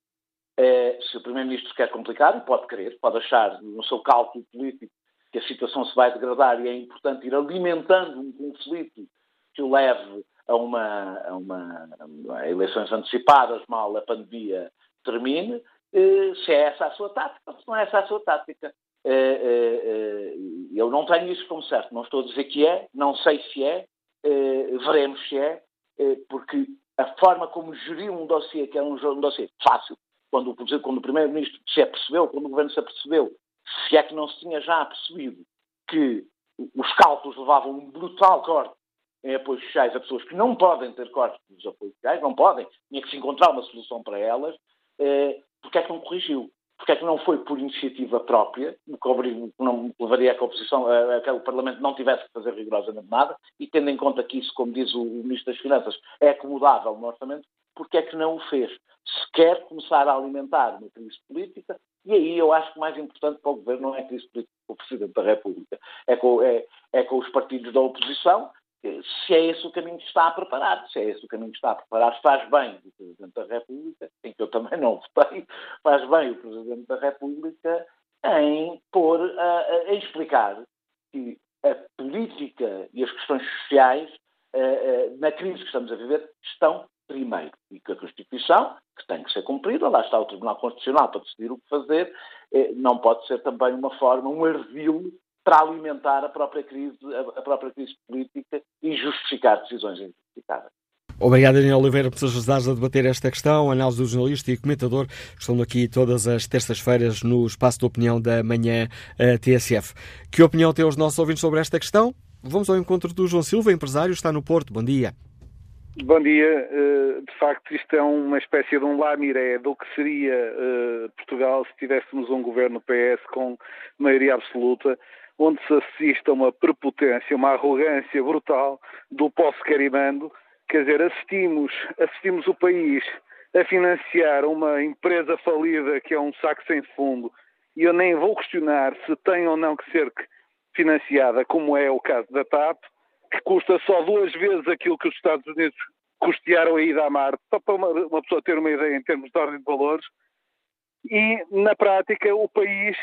É, se o Primeiro-Ministro quer complicar, e pode querer, pode achar no seu cálculo político que a situação se vai degradar e é importante ir alimentando um conflito que o leve a uma, a uma a eleições antecipadas, mal a pandemia termine, se é essa a sua tática ou se não é essa a sua tática. Eu não tenho isso como certo, não estou a dizer que é, não sei se é, veremos se é, porque a forma como geriu um dossiê, que é um, um dossiê fácil, quando, quando o Primeiro-Ministro se apercebeu, quando o Governo se apercebeu, se é que não se tinha já percebido que os cálculos levavam a um brutal corte em apoios sociais a pessoas que não podem ter cortes dos apoios sociais, não podem, tinha que se encontrar uma solução para elas, eh, porque é que não corrigiu? Porque é que não foi por iniciativa própria, o que não levaria a que a oposição, a, a que o Parlamento não tivesse que fazer rigorosamente nada, e tendo em conta que isso, como diz o, o Ministro das Finanças, é acomodável no orçamento, porque é que não o fez? Se quer começar a alimentar uma crise política, e aí eu acho que o mais importante para o Governo não é a crise política com o Presidente da República, é com, é, é com os partidos da oposição. Se é esse o caminho que está a preparar, se é esse o caminho que está a preparar, faz bem o Presidente da República, em que eu também não votei, faz bem o Presidente da República em pôr, a, a, a explicar que a política e as questões sociais a, a, na crise que estamos a viver estão primeiro, e que a Constituição, que tem que ser cumprida, lá está o Tribunal Constitucional para decidir o que fazer, não pode ser também uma forma, um ardil para alimentar a própria crise, a própria crise política e justificar decisões injustificadas. Obrigado, Daniel Oliveira, por nos ajudares a debater esta questão. Análise do jornalista e comentador, que estão aqui todas as terças-feiras no Espaço de Opinião da Manhã T S F. Que opinião têm os nossos ouvintes sobre esta questão? Vamos ao encontro do João Silva, empresário, está no Porto. Bom dia. Bom dia. De facto, isto é uma espécie de um lamiré do que seria Portugal se tivéssemos um governo P S com maioria absoluta, onde se assiste a uma prepotência, uma arrogância brutal do posse carimando. Quer dizer, assistimos, assistimos o país a financiar uma empresa falida que é um saco sem fundo, e eu nem vou questionar se tem ou não que ser financiada, como é o caso da TAP, que custa só duas vezes aquilo que os Estados Unidos custearam a ida a Marte, só para uma, uma pessoa ter uma ideia em termos de ordem de valores. E, na prática, o país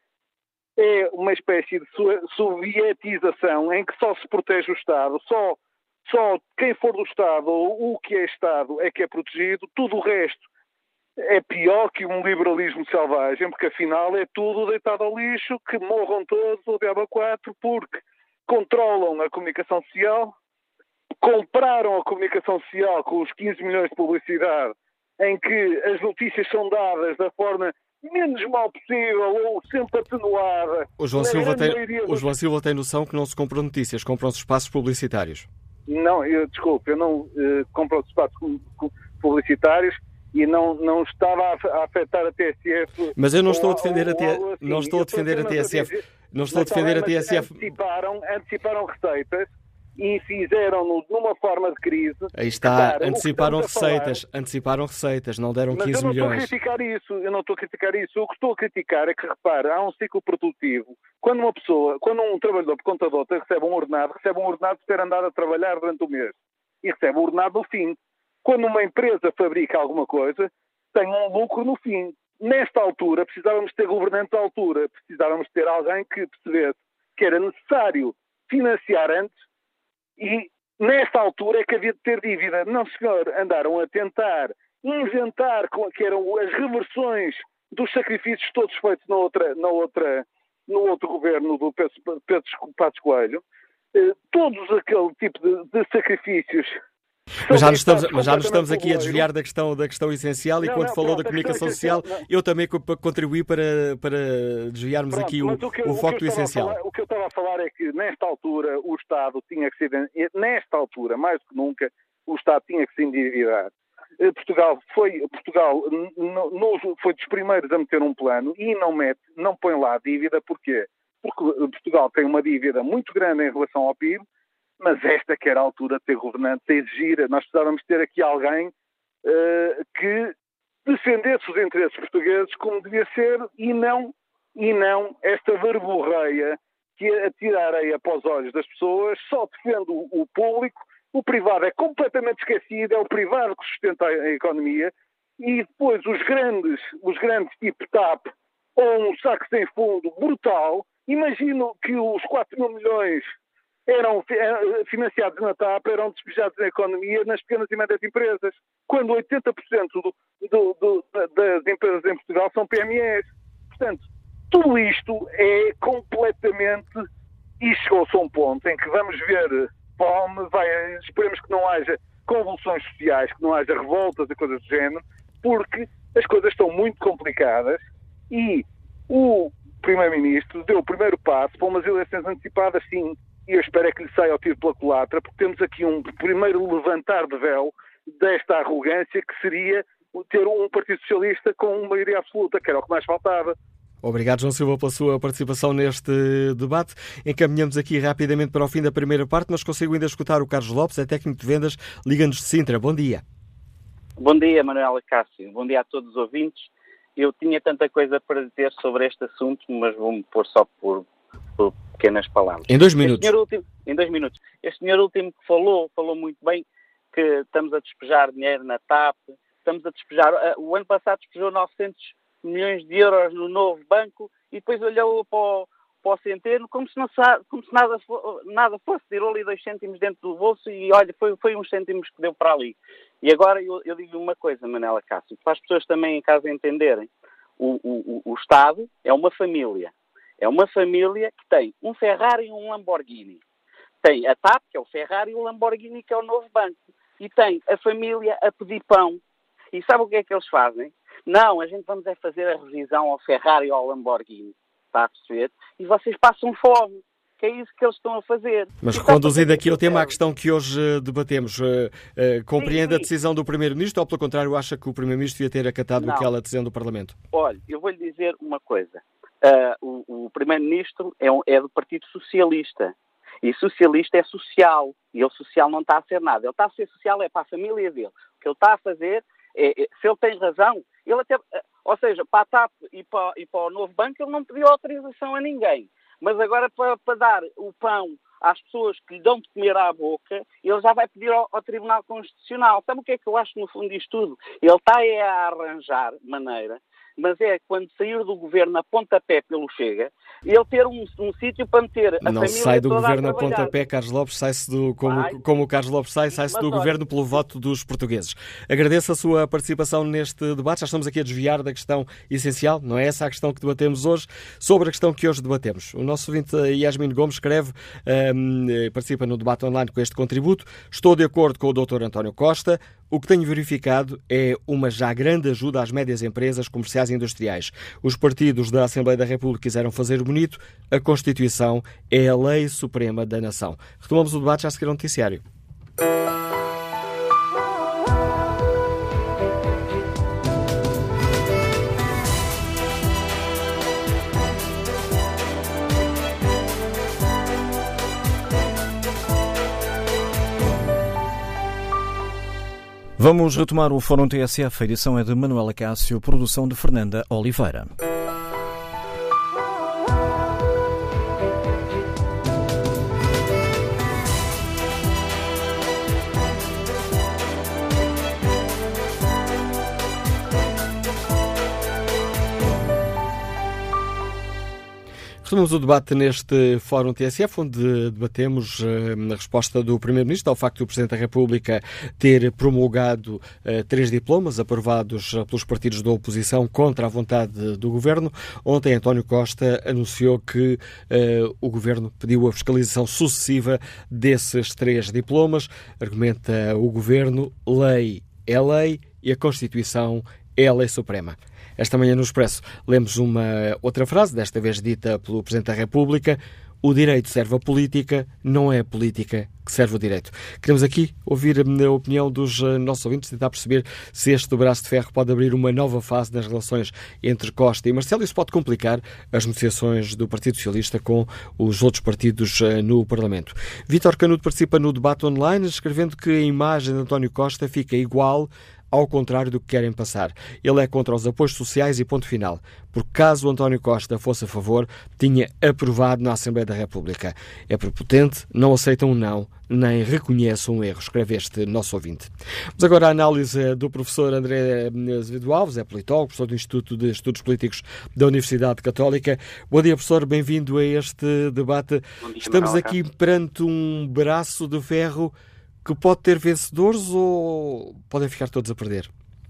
é uma espécie de sovietização em que só se protege o Estado, só, só quem for do Estado ou o que é Estado é que é protegido, tudo o resto é pior que um liberalismo selvagem, porque afinal é tudo deitado ao lixo, que morram todos, o diabo a quatro, porque controlam a comunicação social, compraram a comunicação social com os quinze milhões de publicidade, em que as notícias são dadas da forma menos mal possível ou sempre atenuada. O João, Silva tem, o João Silva tem noção que não se compram notícias, compram-se espaços publicitários. Não, eu, desculpe, eu não uh, compro espaços publicitários e não, não estava a afetar a T S F. Mas eu não estou a defender a T S F. Assim. Não estou a defender a T S F. Não estou a defender a T S F. Anteciparam, anteciparam receitas e fizeram-no numa forma de crise. Aí está, anteciparam receitas, anteciparam receitas, não deram quinze milhões. Mas eu não estou a criticar isso, eu não estou a criticar isso. O que estou a criticar é que, repara, há um ciclo produtivo. Quando uma pessoa, quando um trabalhador por conta de outra recebe um ordenado, recebe um ordenado por ter andado a trabalhar durante o mês. E recebe um ordenado no fim. Quando uma empresa fabrica alguma coisa, tem um lucro no fim. Nesta altura, precisávamos ter governantes à altura, precisávamos ter alguém que percebesse que era necessário financiar antes e, nesta altura, é que havia de ter dívida. Não, senhor, andaram a tentar inventar que eram as reversões dos sacrifícios todos feitos na outra, na outra, no outro governo do Pedro, Pedro Passos Coelho. Todos aquele tipo de, de sacrifícios. Mas já, nos estamos, mas já nos estamos aqui a desviar da questão, da questão essencial e não, quando não, falou pronto, da comunicação social, não. eu também contribuí para, para desviarmos pronto, aqui o, o, que, o foco o do essencial. Falar, o que eu estava a falar é que nesta altura o Estado tinha que ser, nesta altura, mais do que nunca, o Estado tinha que se endividar. Portugal, foi, Portugal no, no, foi dos primeiros a meter um plano e não mete, não põe lá a dívida, porquê? Porque Portugal tem uma dívida muito grande em relação ao P I B, mas esta que era a altura de ter governantes a exigir, nós precisávamos ter aqui alguém uh, que defendesse os interesses portugueses como devia ser e não, e não esta verborreia que atira areia para os olhos das pessoas, só defende o, o público, o privado é completamente esquecido, é o privado que sustenta a, a economia e depois os grandes, os grandes tipo TAP ou um saco sem fundo brutal, imagino que os quatro mil milhões eram financiados na TAP, eram despejados na economia, nas pequenas e médias empresas, quando oitenta por cento do, do, do, das empresas em Portugal são P M Es. Portanto, tudo isto é completamente... E chegou-se a um ponto em que vamos ver fome, vai, esperemos que não haja convulsões sociais, que não haja revoltas e coisas do género, porque as coisas estão muito complicadas e o Primeiro-Ministro deu o primeiro passo para umas eleições antecipadas, sim, e eu espero é que lhe saia ao tiro pela culatra, porque temos aqui um primeiro levantar de véu desta arrogância que seria ter um Partido Socialista com uma maioria absoluta, que era o que mais faltava. Obrigado, João Silva, pela sua participação neste debate. Encaminhamos aqui rapidamente para o fim da primeira parte, mas consigo ainda escutar o Carlos Lopes, é técnico de vendas, Liga-nos de Sintra. Bom dia. Bom dia, Manuela Cássio. Bom dia a todos os ouvintes. Eu tinha tanta coisa para dizer sobre este assunto, mas vou-me pôr só por... por pequenas palavras. Em dois minutos. Último, em dois minutos. Este senhor último que falou, falou muito bem que estamos a despejar dinheiro na TAP, estamos a despejar, o ano passado despejou novecentos milhões de euros no novo banco e depois olhou para o, para o Centeno como se, não, como se nada, nada fosse, tirou ali dois cêntimos dentro do bolso e olha, foi, foi uns cêntimos que deu para ali. E agora eu, eu digo uma coisa, Manela Cássio, para as pessoas também em casa entenderem, o, o, o Estado é uma família. É uma família que tem um Ferrari e um Lamborghini. Tem a TAP, que é o Ferrari, e o Lamborghini, que é o novo banco. E tem a família a pedir pão. E sabe o que é que eles fazem? Não, a gente vamos é fazer a revisão ao Ferrari ou ao Lamborghini. Está a perceber? E vocês passam fome. que é isso que eles estão a fazer. Mas E reconduzindo está a aqui ao fazer tema, a isso. questão que hoje uh, debatemos, uh, uh, compreende Sim, sim. a decisão do Primeiro-Ministro ou, pelo contrário, acha que o Primeiro-Ministro devia ter acatado Não. aquela decisão do Parlamento? Olha, eu vou-lhe dizer uma coisa. Uh, o, o Primeiro-Ministro é, um, é do Partido Socialista. E socialista é social. E ele social não está a ser nada. Ele está a ser social é para a família dele. O que ele está a fazer, é, é, se ele tem razão, ele até... Ou seja, para a TAP e para, e para o novo banco, ele não pediu autorização a ninguém. Mas agora, para, para dar o pão às pessoas que lhe dão de comer à boca, ele já vai pedir ao, ao Tribunal Constitucional. Sabe o que é que eu acho no fundo disto tudo? Ele está é a arranjar maneira, mas é quando sair do governo a pontapé pelo Chega, ele ter um, um sítio para meter a Não família sai do toda governo a a trabalhar. pontapé, Carlos Lopes, sai-se do, como, Vai. como o Carlos Lopes sai, sai-se Mas do olha- governo pelo voto dos portugueses. Agradeço a sua participação neste debate. Já estamos aqui a desviar da questão essencial, não é essa a questão que debatemos hoje, sobre a questão que hoje debatemos. O nosso ouvinte Yasmin Gomes escreve, um, participa no debate online com este contributo. Estou de acordo com o doutor António Costa. O que tenho verificado é uma já grande ajuda às médias empresas comerciais e industriais. Os partidos da Assembleia da República quiseram fazer bonito. A Constituição é a lei suprema da nação. Retomamos o debate já a seguir ao noticiário. Vamos retomar o Fórum T S F. A edição é de Manuela Cássio, produção de Fernanda Oliveira. Retomamos o debate neste Fórum T S F, onde debatemos uh, a resposta do Primeiro-Ministro ao facto do Presidente da República ter promulgado uh, três diplomas aprovados uh, pelos partidos da oposição contra a vontade do Governo. Ontem, António Costa anunciou que uh, o Governo pediu a fiscalização sucessiva desses três diplomas. Argumenta o Governo, lei é lei e a Constituição é a lei suprema. Esta manhã no Expresso lemos uma outra frase, desta vez dita pelo Presidente da República: o direito serve a política, não é a política que serve o direito. Queremos aqui ouvir a opinião dos nossos ouvintes, tentar perceber se este braço de ferro pode abrir uma nova fase nas relações entre Costa e Marcelo. Isso pode complicar as negociações do Partido Socialista com os outros partidos no Parlamento. Vítor Canudo participa no debate online, escrevendo que a imagem de António Costa fica igual ao contrário do que querem passar. Ele é contra os apoios sociais e ponto final. Porque caso António Costa fosse a favor, tinha aprovado na Assembleia da República. É prepotente, não aceita um não, nem reconhece um erro, escreve este nosso ouvinte. Vamos agora à análise do professor André Azevedo Alves, é politólogo, professor do Instituto de Estudos Políticos da Universidade Católica. Bom dia, professor, bem-vindo a este debate. Dia, Estamos Manuel, aqui perante um braço de ferro que pode ter vencedores ou podem ficar todos a perder?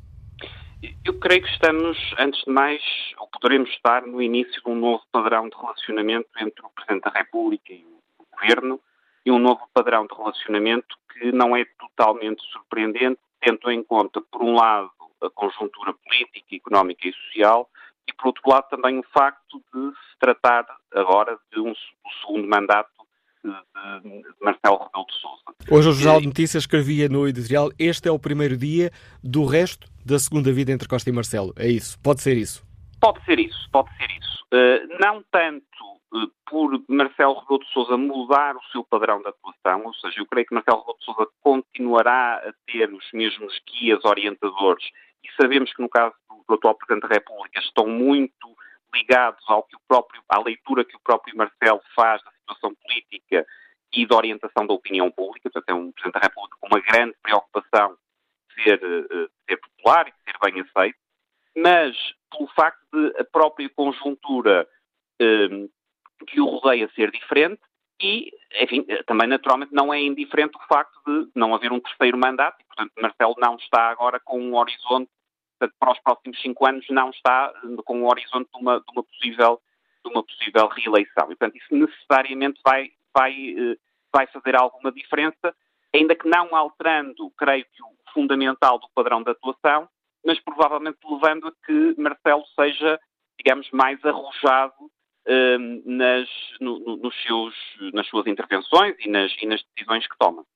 Eu creio que estamos, antes de mais, ou poderemos estar no início de um novo padrão de relacionamento entre o Presidente da República e o Governo, e um novo padrão de relacionamento que não é totalmente surpreendente, tendo em conta, por um lado, a conjuntura política, económica e social, e, por outro lado, também o facto de se tratar agora de um, um segundo mandato de, de, de Marcelo Rebelo de Sousa. Hoje o Jornal de Notícias escrevia no editorial: este é o primeiro dia do resto da segunda vida entre Costa e Marcelo. É isso? Pode ser isso? Pode ser isso, pode ser isso. Uh, não tanto uh, por Marcelo Rebelo de Sousa mudar o seu padrão de atuação, ou seja, eu creio que Marcelo Rebelo de Sousa continuará a ter os mesmos guias orientadores, e sabemos que no caso do atual Presidente da República estão muito ligados ao que o próprio, à leitura que o próprio Marcelo faz da situação política e da orientação da opinião pública. Portanto, é um Presidente da República com uma grande preocupação de ser, uh, ser popular e de ser bem aceito, mas pelo facto de a própria conjuntura um, que o rodeia ser diferente e, enfim, também naturalmente não é indiferente o facto de não haver um terceiro mandato e, portanto, Marcelo não está agora com um horizonte, portanto, para os próximos cinco anos não está com um horizonte de uma, de uma, possível, de uma possível reeleição. E, portanto, isso necessariamente vai, vai, vai fazer alguma diferença, ainda que não alterando, creio que o fundamental do padrão de atuação, mas provavelmente levando a que Marcelo seja, digamos, mais arrojado uh, nas, no, nos seus, nas suas intervenções e nas, e nas decisões que toma.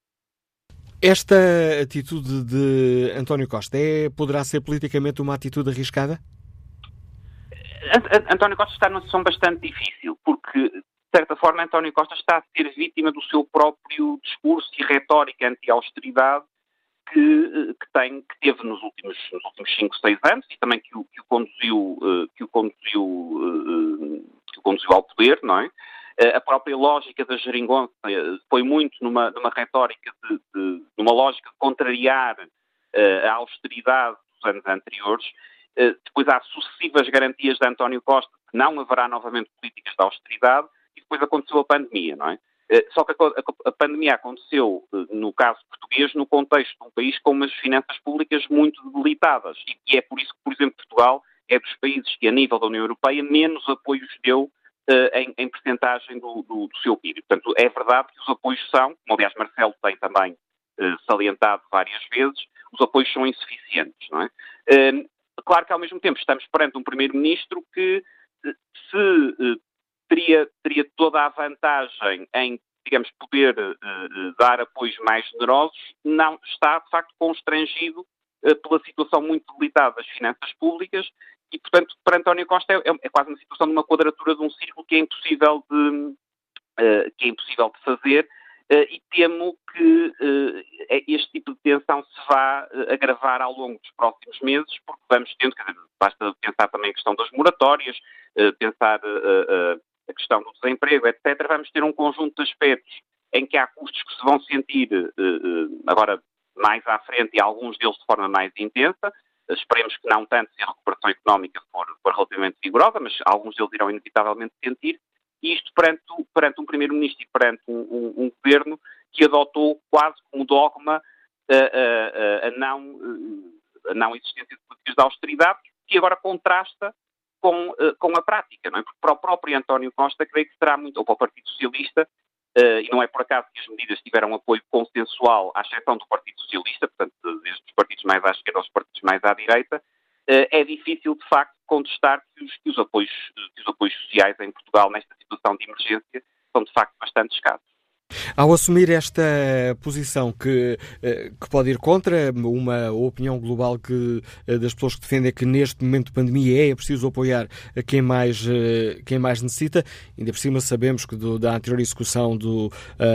Esta atitude de António Costa é, poderá ser politicamente uma atitude arriscada? António Costa está numa situação bastante difícil, porque, de certa forma, António Costa está a ser vítima do seu próprio discurso e retórica anti-austeridade que, que, tem, que teve nos últimos, nos últimos cinco, seis anos e também que o, que o conduziu, que o conduziu, que o conduziu ao poder, não é? A própria lógica da geringonça foi muito numa, numa retórica, de, de, numa lógica de contrariar uh, a austeridade dos anos anteriores. Uh, depois há sucessivas garantias de António Costa que não haverá novamente políticas de austeridade e depois aconteceu a pandemia, não é? Uh, só que a, a, a pandemia aconteceu, uh, no caso português, no contexto de um país com umas finanças públicas muito debilitadas e, e é por isso que, por exemplo, Portugal é dos países que, a nível da União Europeia, menos apoios deu Em, em percentagem do, do, do seu P I B. Portanto, é verdade que os apoios são, como aliás Marcelo tem também eh, salientado várias vezes, os apoios são insuficientes, não é? Eh, claro que ao mesmo tempo estamos perante um primeiro-ministro que eh, se eh, teria, teria toda a vantagem em, digamos, poder eh, dar apoios mais generosos, não está, de facto, constrangido eh, pela situação muito debilitada das finanças públicas. E, portanto, para António Costa é, é quase uma situação de uma quadratura de um círculo que é impossível de, uh, que é impossível de fazer uh, e temo que uh, este tipo de tensão se vá uh, agravar ao longo dos próximos meses, porque vamos tendo, quer dizer, basta pensar também a questão das moratórias, uh, pensar uh, uh, a questão do desemprego, etcétera. Vamos ter um conjunto de aspectos em que há custos que se vão sentir uh, uh, agora mais à frente e alguns deles de forma mais intensa. Esperemos que não tanto se a recuperação económica for, for relativamente vigorosa, mas alguns deles irão inevitavelmente sentir. E isto perante, perante um primeiro-ministro e perante um, um, um governo que adotou quase como dogma a, a, a, não, a não existência de políticas de austeridade, que agora contrasta com, com a prática, não é? Porque para o próprio António Costa, creio que será muito, ou para o Partido Socialista, Uh, e não é por acaso que as medidas tiveram apoio consensual, à exceção do Partido Socialista, portanto, desde os partidos mais à esquerda aos partidos mais à direita, uh, é difícil, de facto, contestar que os, que, os apoios, que os apoios sociais em Portugal, nesta situação de emergência, são, de facto, bastante escassos. Ao assumir esta posição que, que pode ir contra uma opinião global que, das pessoas que defendem que neste momento de pandemia é preciso apoiar quem mais, quem mais necessita, ainda por cima sabemos que do, da anterior execução do,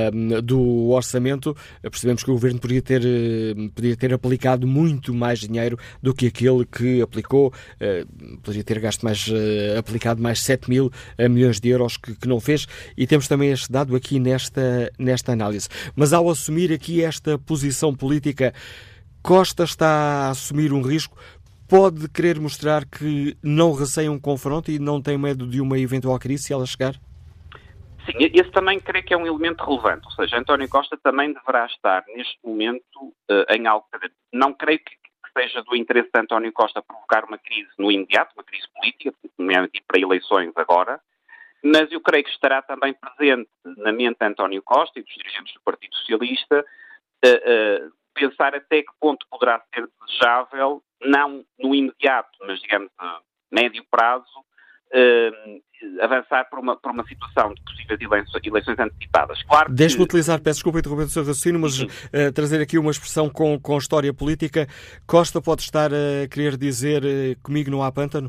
do orçamento percebemos que o Governo podia ter, podia ter aplicado muito mais dinheiro do que aquele que aplicou, poderia ter gasto mais, aplicado mais sete mil milhões de euros que, que não fez, e temos também este dado aqui nesta nesta análise. Mas ao assumir aqui esta posição política, Costa está a assumir um risco, pode querer mostrar que não receia um confronto e não tem medo de uma eventual crise se ela chegar? Sim, esse também creio que é um elemento relevante, ou seja, António Costa também deverá estar neste momento uh, em algo, não creio que seja do interesse de António Costa provocar uma crise no imediato, uma crise política, nomeadamente para eleições agora, mas eu creio que estará também presente na mente de António Costa e dos dirigentes do Partido Socialista uh, uh, pensar até que ponto poderá ser desejável, não no imediato, mas digamos a médio prazo, uh, avançar para uma, para uma situação de possíveis eleições, eleições antecipadas. Claro que... Deixe-me utilizar, peço desculpa interromper o seu raciocínio, mas uh, trazer aqui uma expressão com, com história política. Costa pode estar a querer dizer uh, comigo não há pântano?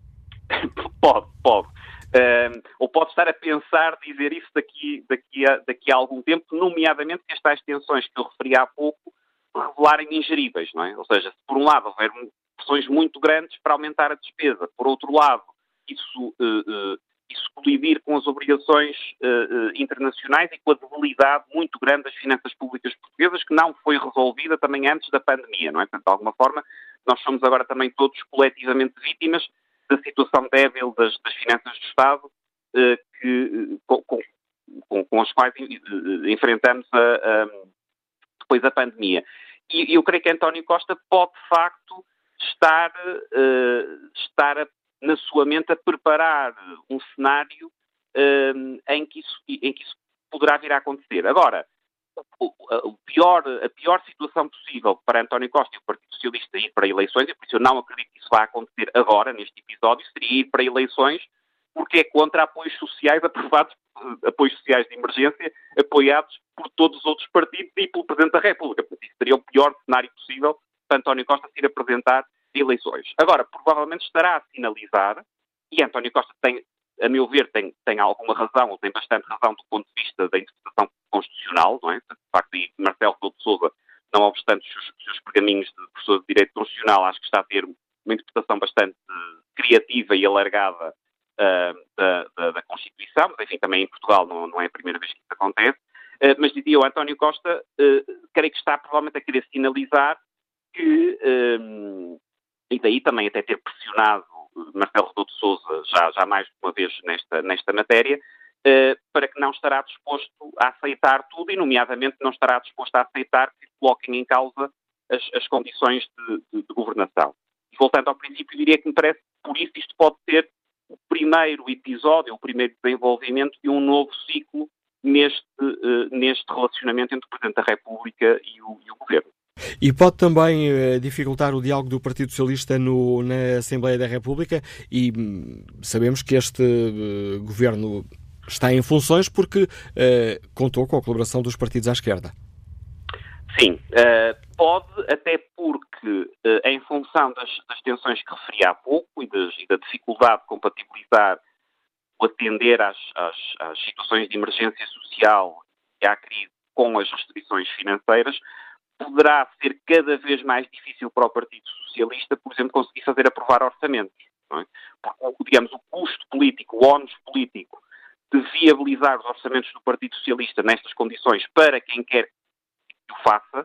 Pode, pode. Uh, ou pode estar a pensar dizer isso daqui, daqui, a, daqui a algum tempo, nomeadamente que estas tensões que eu referi há pouco revelarem ingeríveis, não é? Ou seja, se por um lado houver pressões muito grandes para aumentar a despesa, por outro lado isso, uh, uh, isso colidir com as obrigações uh, uh, internacionais e com a debilidade muito grande das finanças públicas portuguesas, que não foi resolvida também antes da pandemia, não é? Portanto, de alguma forma, nós somos agora também todos coletivamente vítimas da situação débil das, das finanças do Estado eh, que, com, com, com as quais eh, enfrentamos a, a, depois a pandemia. E eu creio que António Costa pode, de facto, estar, eh, estar a, na sua mente a preparar um cenário eh, em, que isso, em que isso poderá vir a acontecer. Agora, o, o pior, a pior situação possível para António Costa e o Partido Socialista ir para eleições, e por isso eu não acredito que isso vá acontecer agora, neste episódio, seria ir para eleições porque é contra apoios sociais aprovados, apoios sociais de emergência, apoiados por todos os outros partidos e pelo Presidente da República. Portanto, isso seria o pior cenário possível para António Costa se ir apresentar eleições. Agora, provavelmente estará a sinalizar, e António Costa tem, a meu ver, tem, tem alguma razão, ou tem bastante razão do ponto de vista da interpretação constitucional, não é? De facto, e Marcelo Rebelo de Sousa, não obstante os seus, os seus pergaminhos de professor de Direito Constitucional, acho que está a ter uma interpretação bastante criativa e alargada uh, da, da, da Constituição, mas enfim, também em Portugal não, não é a primeira vez que isso acontece. Uh, mas dizia o António Costa, uh, creio que está provavelmente a querer sinalizar que, um, e daí também até ter pressionado Marcelo Rebelo de Sousa já, já mais de uma vez nesta, nesta matéria, uh, para que não estará disposto a aceitar tudo e, nomeadamente, não estará disposto a aceitar que coloquem em causa as, as condições de, de, de governação. E voltando ao princípio, diria que me parece que por isso isto pode ser o primeiro episódio, o primeiro desenvolvimento de um novo ciclo neste, uh, neste relacionamento entre o Presidente da República e o, e o Governo. E pode também uh, dificultar o diálogo do Partido Socialista no, na Assembleia da República e hum, sabemos que este uh, Governo está em funções porque uh, contou com a colaboração dos partidos à esquerda. Sim, uh, pode, até porque, uh, em função das, das tensões que referi há pouco e, das, e da dificuldade de compatibilizar o atender às, às, às situações de emergência social e à crise com as restrições financeiras, poderá ser cada vez mais difícil para o Partido Socialista, por exemplo, conseguir fazer aprovar orçamentos. Não é? Porque, digamos, o custo político, o ónus político de viabilizar os orçamentos do Partido Socialista nestas condições para quem quer que o faça,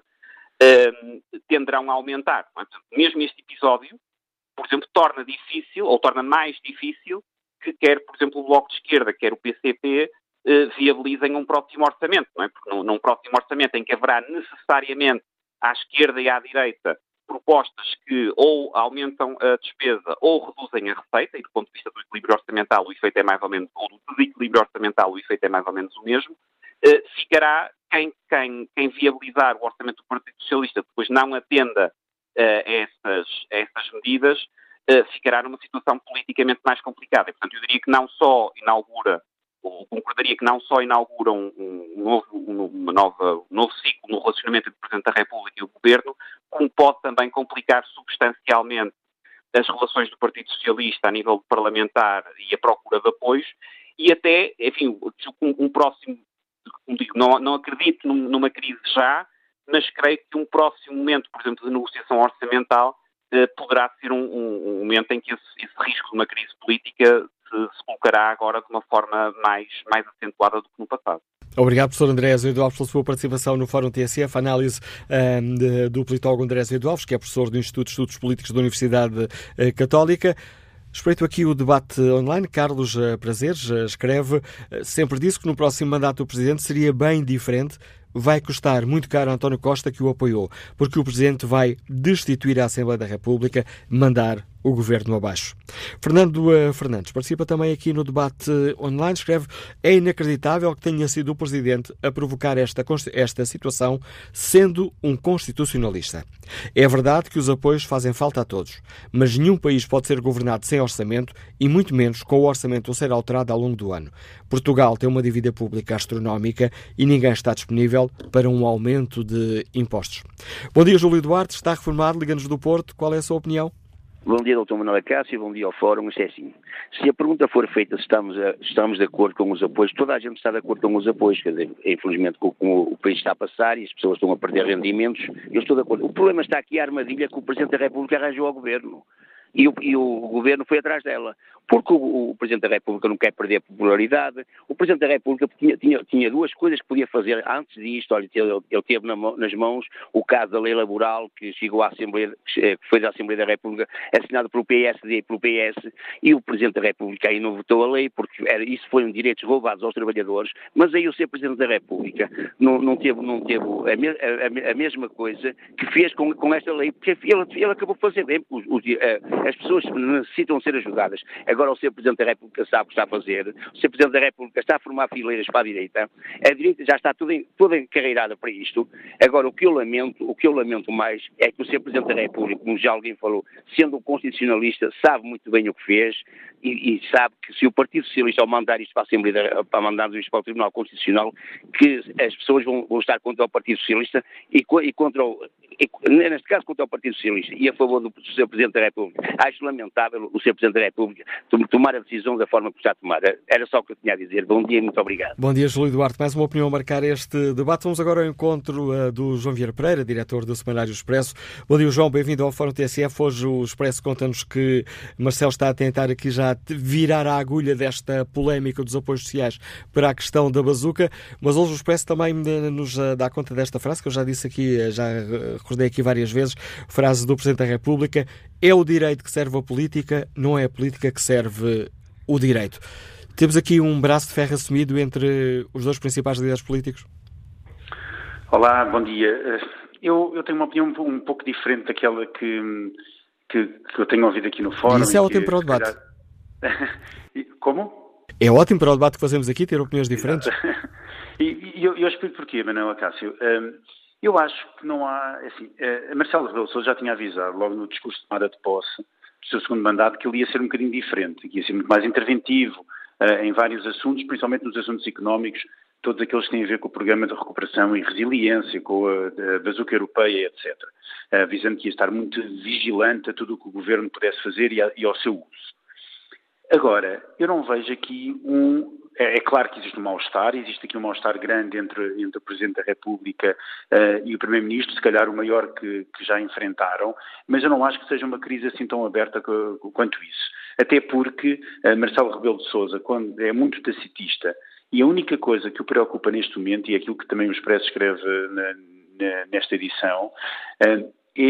um, tenderão a aumentar. Não é? Portanto, mesmo este episódio, por exemplo, torna difícil, ou torna mais difícil, que quer, por exemplo, o Bloco de Esquerda, quer o P C P, Uh, viabilizem um próximo orçamento, não é? Porque num, num próximo orçamento em que haverá necessariamente à esquerda e à direita propostas que ou aumentam a despesa ou reduzem a receita, e do ponto de vista do equilíbrio orçamental o efeito é mais ou menos, ou do desequilíbrio orçamental o efeito é mais ou menos o mesmo, uh, ficará quem, quem, quem viabilizar o orçamento do Partido Socialista depois não atenda uh, a, essas, a essas medidas, uh, ficará numa situação politicamente mais complicada. E, portanto, eu diria que não só inaugura ou concordaria que não só inaugura um, um, novo, um, uma nova, um novo ciclo no relacionamento entre o Presidente da República e o Governo, como pode também complicar substancialmente as relações do Partido Socialista a nível parlamentar e a procura de apoios, e até, enfim, um, um próximo, como digo, não, não acredito numa crise já, mas creio que um próximo momento, por exemplo, de negociação orçamental, eh, poderá ser um, um, um momento em que esse, esse risco de uma crise política se colocará agora de uma forma mais, mais acentuada do que no passado. Obrigado, professor André Azevedo Alves, pela sua participação no Fórum T S F. A análise um, de, do politólogo André Azevedo Alves, que é professor do Instituto de Estudos Políticos da Universidade uh, Católica. Espreito aqui o debate online. Carlos uh, Prazeres uh, escreve, uh, sempre disse que no próximo mandato do Presidente seria bem diferente. Vai custar muito caro a António Costa, que o apoiou, porque o Presidente vai destituir a Assembleia da República, mandar o Governo abaixo. Fernando uh, Fernandes participa também aqui no debate online, escreve: é inacreditável que tenha sido o Presidente a provocar esta, esta situação, sendo um constitucionalista. É verdade que os apoios fazem falta a todos, mas nenhum país pode ser governado sem orçamento e muito menos com o orçamento a ser alterado ao longo do ano. Portugal tem uma dívida pública astronómica e ninguém está disponível para um aumento de impostos. Bom dia, Júlio Duarte, está reformado, Liga-nos do Porto, qual é a sua opinião? Bom dia, doutor Manuel Acácio, bom dia ao Fórum. Isto é assim, se a pergunta for feita se estamos, a, estamos de acordo com os apoios, toda a gente está de acordo com os apoios, quer dizer, infelizmente com, com o país está a passar e as pessoas estão a perder rendimentos, eu estou de acordo. O problema está aqui a armadilha que o Presidente da República arranjou ao Governo. E o, e o Governo foi atrás dela. Porque o, o Presidente da República não quer perder a popularidade. O Presidente da República tinha, tinha, tinha duas coisas que podia fazer antes disto. Olha, ele, ele teve na, nas mãos o caso da lei laboral que chegou à Assembleia, que foi da Assembleia da República, assinado pelo P S D e pelo P S, e o Presidente da República aí não votou a lei, porque era, isso foram direitos roubados aos trabalhadores, mas aí o ser Presidente da República não, não teve, não teve a, me, a, a mesma coisa que fez com, com esta lei, porque ele, ele acabou de fazer bem, os, os, as pessoas necessitam ser ajudadas. Agora o senhor Presidente da República sabe o que está a fazer, o senhor Presidente da República está a formar fileiras para a direita, a direita já está toda, toda encarreirada para isto. Agora o que eu lamento, o que eu lamento mais é que o senhor Presidente da República, como já alguém falou, sendo um constitucionalista, sabe muito bem o que fez e, e sabe que se o Partido Socialista, ao mandar isto para a Assembleia, para mandar isto para o Tribunal Constitucional, que as pessoas vão, vão estar contra o Partido Socialista e, e contra o, e, neste caso contra o Partido Socialista e a favor do senhor Presidente da República. Acho lamentável o senhor Presidente da República tomar a decisão da forma que está a tomar. Era só o que eu tinha a dizer. Bom dia e muito obrigado. Bom dia, Júlio Duarte. Mais uma opinião a marcar este debate. Vamos agora ao encontro uh, do João Vieira Pereira, diretor do Semanário Expresso. Bom dia, João. Bem-vindo ao Fórum T S F. Hoje o Expresso conta-nos que Marcelo está a tentar aqui já virar a agulha desta polémica dos apoios sociais para a questão da bazuca, mas hoje o Expresso também nos dá conta desta frase, que eu já disse aqui, já recordei aqui várias vezes, frase do Presidente da República: é o direito que serve a política, não é a política que serve o direito. Temos aqui um braço de ferro assumido entre os dois principais líderes políticos? Olá, bom dia. Eu, eu tenho uma opinião um, um pouco diferente daquela que, que, que eu tenho ouvido aqui no fórum. E isso é ótimo que, para o debate. Como? É ótimo para o debate que fazemos aqui, ter opiniões diferentes. e, e eu, eu explico porquê, Manuel Acácio. Um, eu acho que não há... Assim, uh, Marcelo Rebelo de Sousa já tinha avisado, logo no discurso de tomada de posse do seu segundo mandato, que ele ia ser um bocadinho diferente, que ia ser muito mais interventivo uh, em vários assuntos, principalmente nos assuntos económicos, todos aqueles que têm a ver com o Programa de Recuperação e Resiliência, com a, a Bazuca Europeia, etcétera. Uh, visando que ia estar muito vigilante a tudo o que o Governo pudesse fazer e, a, e ao seu uso. Agora, eu não vejo aqui um... É, é claro que existe um mal-estar, existe aqui um mal-estar grande entre, entre o Presidente da República uh, e o Primeiro-Ministro, se calhar o maior que, que já enfrentaram, mas eu não acho que seja uma crise assim tão aberta que, quanto isso. Até porque uh, Marcelo Rebelo de Sousa, quando é muito tacitista, e a única coisa que o preocupa neste momento, e é aquilo que também o Expresso escreve na, na, nesta edição, uh,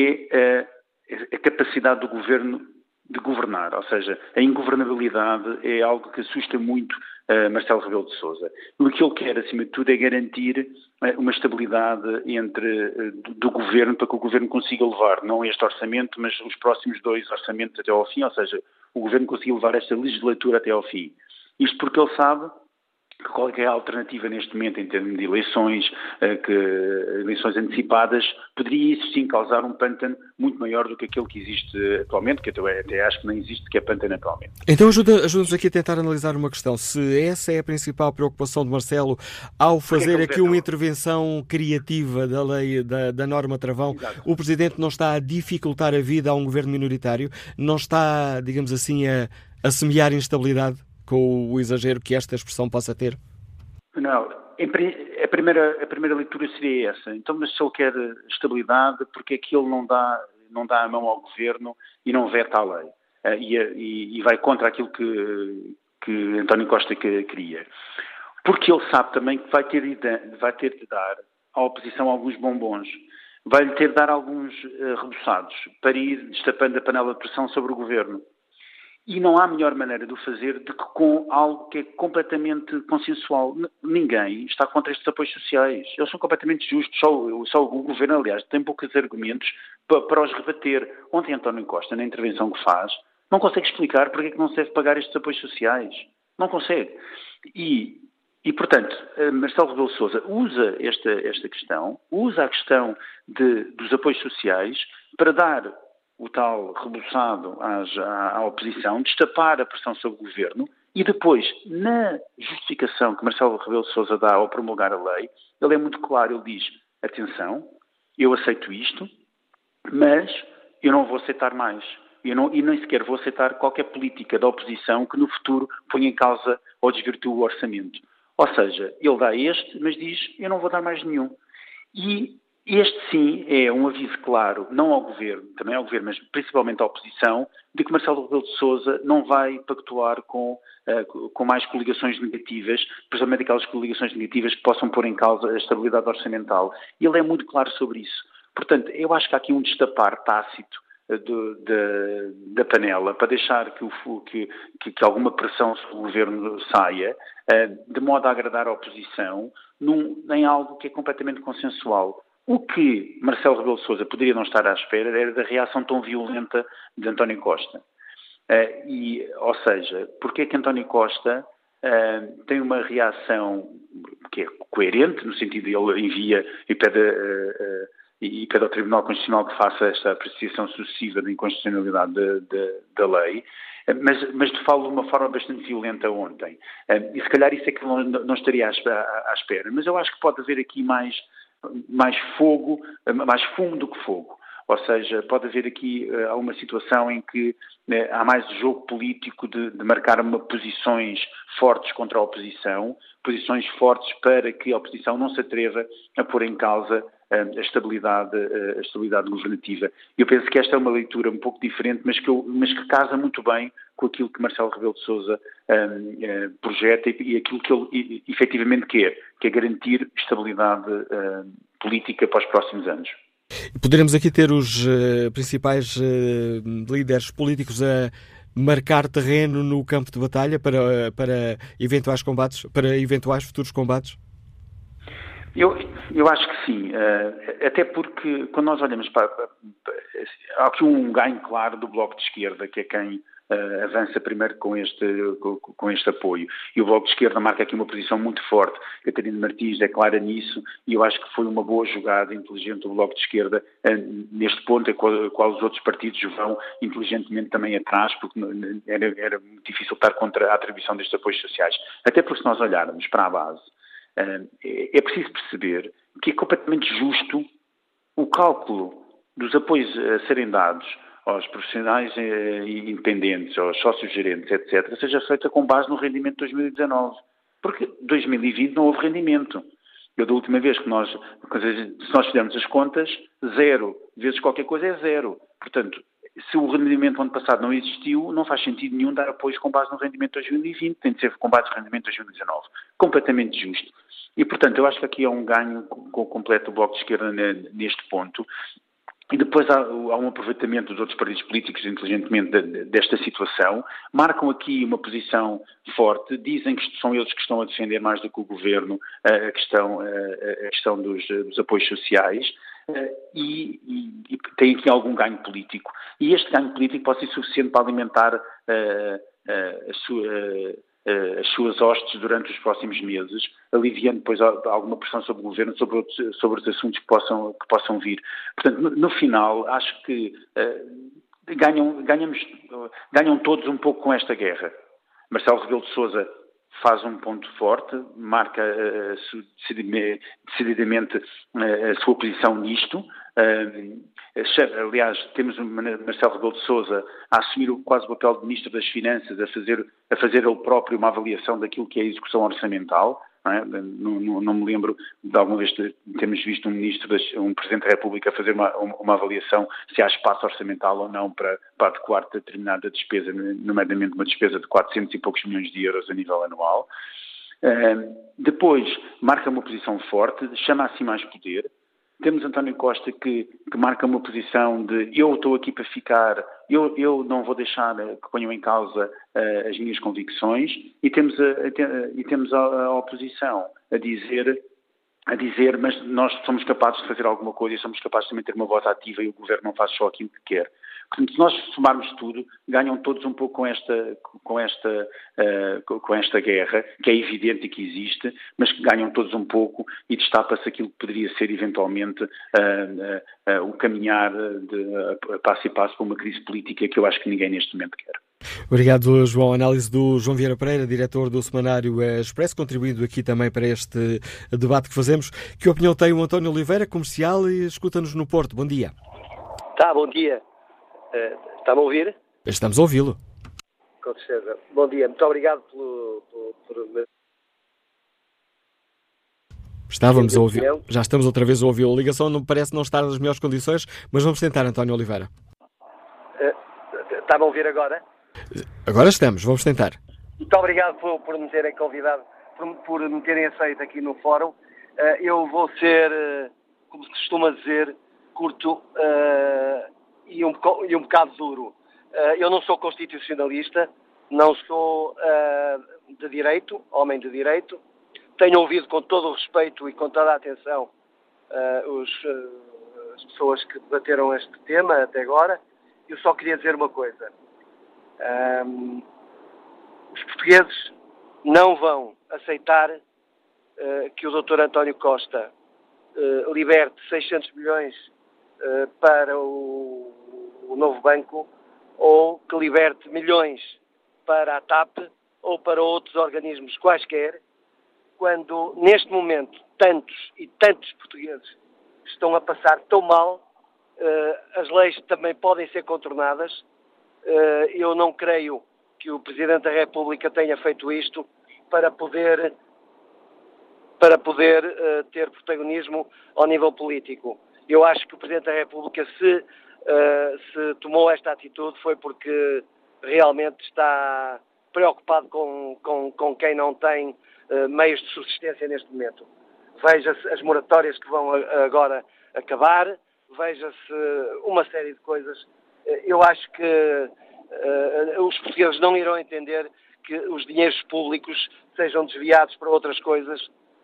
é uh, a capacidade do Governo de governar, ou seja, a ingovernabilidade é algo que assusta muito uh, Marcelo Rebelo de Sousa. O que ele quer, acima de tudo, é garantir uh, uma estabilidade entre, uh, do, do Governo, para que o Governo consiga levar, não este orçamento, mas os próximos dois orçamentos até ao fim, ou seja, o Governo consiga levar esta legislatura até ao fim. Isto porque ele sabe qual é a alternativa neste momento em termos de eleições, que, eleições antecipadas, poderia isso sim causar um pântano muito maior do que aquele que existe atualmente, que até, até acho que não existe, que é pântano atualmente. Então ajuda, ajuda-nos aqui a tentar analisar uma questão. Se essa é a principal preocupação de Marcelo ao fazer aqui uma intervenção criativa da lei, da, da norma travão, Exato. O Presidente não está a dificultar a vida a um governo minoritário, não está, digamos assim, a, a semear instabilidade com o exagero que esta expressão possa ter? Não, a primeira, a primeira leitura seria essa. Então, mas se ele quer estabilidade, porque é que ele não dá, não dá a mão ao Governo e não veta a lei? Uh, e, e, e vai contra aquilo que, que António Costa queria. Porque ele sabe também que vai ter, de, vai ter de dar à oposição alguns bombons. Vai-lhe ter de dar alguns uh, reboçados para ir destapando a panela de pressão sobre o Governo. E não há melhor maneira de o fazer do que com algo que é completamente consensual. Ninguém está contra estes apoios sociais. Eles são completamente justos. Só, só o Governo, aliás, tem poucos argumentos para, para os rebater. Ontem António Costa, na intervenção que faz, não consegue explicar porque é que não se deve pagar estes apoios sociais. Não consegue. E, e portanto, Marcelo Rebelo de Sousa usa esta, esta questão, usa a questão de, dos apoios sociais para dar o tal reboçado às, à, à oposição, destapar a pressão sobre o Governo e depois, na justificação que Marcelo Rebelo de Sousa dá ao promulgar a lei, ele é muito claro, ele diz, atenção, eu aceito isto, mas eu não vou aceitar mais. Eu não, e nem sequer vou aceitar qualquer política da oposição que no futuro ponha em causa ou desvirtue o orçamento. Ou seja, ele dá este, mas diz, eu não vou dar mais nenhum. E este, sim, é um aviso claro, não ao Governo, também ao Governo, mas principalmente à oposição, de que Marcelo Rebelo de Sousa não vai pactuar com, uh, com mais coligações negativas, principalmente aquelas coligações negativas que possam pôr em causa a estabilidade orçamental. E ele é muito claro sobre isso. Portanto, eu acho que há aqui um destapar tácito uh, do, de, da panela para deixar que, o, que, que, que alguma pressão sobre o Governo saia, uh, de modo a agradar a oposição, num, em algo que é completamente consensual. O que Marcelo Rebelo de Sousa poderia não estar à espera era da reação tão violenta de António Costa. Uh, e, ou seja, porque é que António Costa uh, tem uma reação que é coerente, no sentido de ele envia e pede, uh, uh, e pede ao Tribunal Constitucional que faça esta apreciação sucessiva da inconstitucionalidade de, de, da lei, Mas, mas te falo de uma forma bastante violenta ontem. E se calhar isso é que não, não estaria à espera. Mas eu acho que pode haver aqui mais, mais fogo, mais fumo do que fogo. Ou seja, pode haver aqui uh, uma situação em que uh, há mais jogo político de, de marcar uma, posições fortes contra a oposição, posições fortes para que a oposição não se atreva a pôr em causa uh, a, estabilidade, uh, a estabilidade governativa. Eu penso que esta é uma leitura um pouco diferente, mas que, eu, mas que casa muito bem com aquilo que Marcelo Rebelo de Sousa uh, uh, projeta e, e aquilo que ele e, efetivamente quer, que é garantir estabilidade uh, política para os próximos anos. Poderemos aqui ter os uh, principais uh, líderes políticos a marcar terreno no campo de batalha para, para eventuais combates, para eventuais futuros combates? Eu, eu acho que sim, uh, até porque quando nós olhamos para, para, para... Há aqui um ganho claro do Bloco de Esquerda, que é quem Uh, avança primeiro com este, com, com este apoio. E o Bloco de Esquerda marca aqui uma posição muito forte. Catarina Martins é clara nisso e eu acho que foi uma boa jogada inteligente do Bloco de Esquerda uh, neste ponto, a qual, a qual os outros partidos vão inteligentemente também atrás, porque era, era muito difícil estar contra a atribuição destes apoios sociais. Até porque se nós olharmos para a base, uh, é, é preciso perceber que é completamente justo o cálculo dos apoios a serem dados aos profissionais eh, independentes, aos sócios-gerentes, etcétera, seja feita com base no rendimento de dois mil e dezanove. Porque dois mil e vinte não houve rendimento. Eu, da última vez que nós, se nós fizermos as contas, zero vezes qualquer coisa é zero. Portanto, se o rendimento do ano passado não existiu, não faz sentido nenhum dar apoios com base no rendimento de dois mil e vinte, tem de ser com base no rendimento de dois mil e dezanove. Completamente justo. E, portanto, eu acho que aqui há um ganho completo do Bloco de Esquerda neste ponto. E depois há, há um aproveitamento dos outros partidos políticos, inteligentemente, de, desta situação, marcam aqui uma posição forte, dizem que são eles que estão a defender mais do que o Governo a questão, a questão dos, dos apoios sociais e, e, e tem aqui algum ganho político. E este ganho político pode ser suficiente para alimentar uh, uh, a sua... Uh, as suas hostes durante os próximos meses, aliviando depois alguma pressão sobre o Governo, sobre outros, sobre os assuntos que possam, que possam vir. Portanto, no, no final, acho que uh, ganham, ganhamos, uh, ganham todos um pouco com esta guerra. Marcelo Rebelo de Sousa faz um ponto forte, marca uh, decididamente uh, a sua posição nisto. Uh, aliás, temos o Marcelo Rebelo de Sousa a assumir quase o papel de Ministro das Finanças, a fazer, a fazer ele próprio uma avaliação daquilo que é a execução orçamental. Não, é? não, não, não me lembro de alguma vez termos visto um Ministro, das, um Presidente da República a fazer uma, uma avaliação se há espaço orçamental ou não para, para adequar determinada despesa, nomeadamente uma despesa de quatrocentos e poucos milhões de euros a nível anual. Uh, depois, marca uma posição forte, chama assim mais poder. Temos António Costa que, que marca uma posição de eu estou aqui para ficar, eu, eu não vou deixar que ponham em causa uh, as minhas convicções, e temos a, a, e temos a, a oposição a dizer, a dizer, mas nós somos capazes de fazer alguma coisa e somos capazes de também ter uma voz ativa e o Governo não faz só aquilo que quer. Portanto, se nós somarmos tudo, ganham todos um pouco com esta, com esta, uh, com esta guerra, que é evidente que existe, mas que ganham todos um pouco e destapa-se aquilo que poderia ser eventualmente uh, uh, uh, o caminhar de uh, passo e passo para uma crise política que eu acho que ninguém neste momento quer. Obrigado, João. Análise do João Vieira Pereira, diretor do Semanário Expresso, contribuindo aqui também para este debate que fazemos. Que opinião tem o António Oliveira, comercial, e escuta-nos no Porto? Bom dia. Tá, bom dia. Uh, está-me a ouvir? Estamos a ouvi-lo. Com certeza. Bom dia. Muito obrigado pelo... pelo, pelo... Estávamos a ouvir. Já estamos outra vez a ouvir. A ligação não parece não estar nas melhores condições, mas vamos tentar, António Oliveira. Uh, está-me a ouvir agora? Agora estamos. Vamos tentar. Muito obrigado por, por me terem convidado, por, por me terem aceito aqui no fórum. Uh, eu vou ser, uh, como se costuma dizer, curto uh, e, um, e um bocado duro. Uh, eu não sou constitucionalista, não sou uh, de direito, homem de direito. Tenho ouvido com todo o respeito e com toda a atenção uh, os, uh, as pessoas que debateram este tema até agora. Eu só queria dizer uma coisa. Um, os portugueses não vão aceitar uh, que o doutor António Costa uh, liberte seiscentos milhões uh, para o, o novo banco ou que liberte milhões para a TAP ou para outros organismos quaisquer, quando neste momento tantos e tantos portugueses estão a passar tão mal, uh, as leis também podem ser contornadas. Uh, eu não creio que o Presidente da República tenha feito isto para poder, para poder uh, ter protagonismo ao nível político. Eu acho que o Presidente da República, se, uh, se tomou esta atitude, foi porque realmente está preocupado com, com, com quem não tem uh, meios de subsistência neste momento. Veja-se as moratórias que vão a, agora acabar, veja-se uma série de coisas. Uh, eu acho que uh, os portugueses não irão entender que os dinheiros públicos sejam desviados para outras coisas,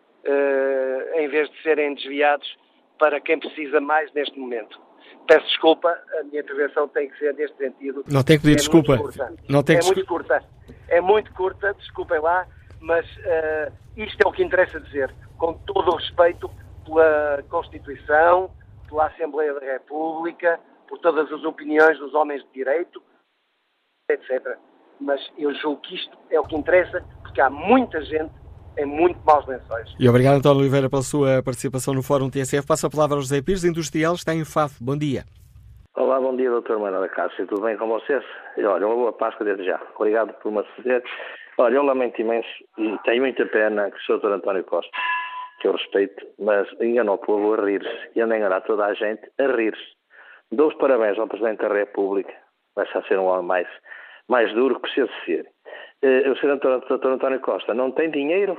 uh, em vez de serem desviados para quem precisa mais neste momento. Peço desculpa, a minha intervenção tem que ser neste sentido. Não tem que pedir é desculpa. Não tem é que muito curta. É muito curta, desculpem lá, mas uh, isto é o que interessa dizer, com todo o respeito pela Constituição, pela Assembleia da República, por todas as opiniões dos homens de direito, etcétera. Mas eu julgo que isto é o que interessa, porque há muita gente em muito maus lençóis. E obrigado, António Oliveira, pela sua participação no Fórum T S F. Passo a palavra ao José Pires, industrial, está em Faf. Bom dia. Olá, bom dia, doutor Manuel Cássio. Tudo bem com vocês? E, olha, uma boa Páscoa desde já. Obrigado por me aceder. Olha, eu lamento imenso e tenho muita pena que o doutor António Costa, que eu respeito, mas enganou o povo a rir-se e anda a enganar toda a gente a rir-se. Dou os parabéns ao Presidente da República. Vai a ser um homem mais, mais duro que precisa ser. Uh, o senhor doutor António Costa não tem dinheiro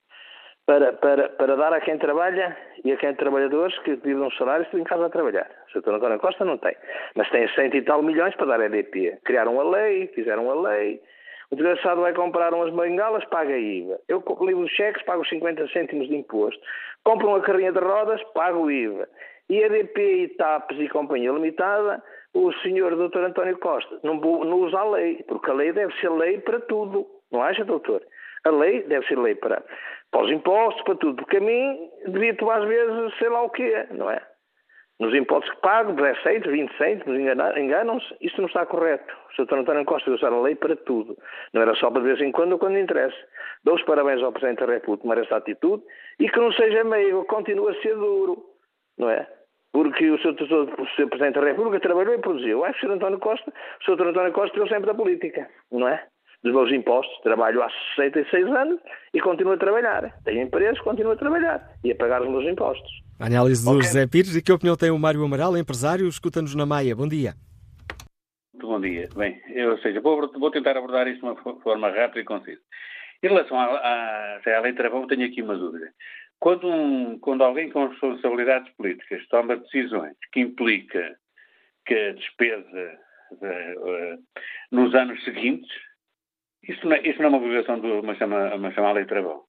para, para, para dar a quem trabalha e a quem é trabalhadores que vivem uns salários e estão em casa a trabalhar. O senhor doutor António Costa não tem. Mas tem cento e tal milhões para dar a E D P. Criaram a lei, fizeram a lei. O desgraçado vai comprar umas bengalas, paga I V A. Eu livro os cheques, pago cinquenta cêntimos de imposto. Compro uma carrinha de rodas, pago I V A. E E D P e TAPes e Companhia Limitada, o senhor doutor António Costa não, não usa a lei, porque a lei deve ser lei para tudo, não acha, doutor? A lei deve ser lei para, para os impostos, para tudo, porque a mim devia-te às vezes sei lá o quê, não é? Nos impostos que pago, dez cêntimos, vinte cêntimos, enganam-se, isto não está correto. O senhor doutor António Costa deve usar a lei para tudo, não era só para de vez em quando ou quando interessa. Dou os parabéns ao Presidente da República por esta atitude e que não seja meigo, continue a ser duro, não é? Porque o senhor Presidente da República trabalhou e produziu. Acho que o senhor António Costa, o senhor António Costa deu sempre da política, não é? Dos meus impostos. Trabalho há sessenta e seis anos e continuo a trabalhar. Tenho empresas, continuo a trabalhar e a pagar os meus impostos. A análise do okay. José Pires. E que opinião tem o Mário Amaral, empresário? Escuta-nos na Maia. Bom dia. Muito bom dia. Bem, eu, ou seja, vou, vou tentar abordar isto de uma forma rápida e concisa. Em relação à, à, à lei de travão, tenho aqui uma dúvida. Quando, um, quando alguém com responsabilidades políticas toma decisões que implica que a despesa de, uh, nos anos seguintes, isso não é, isso não é uma obrigação de uma chamada, uma chamada lei de travão.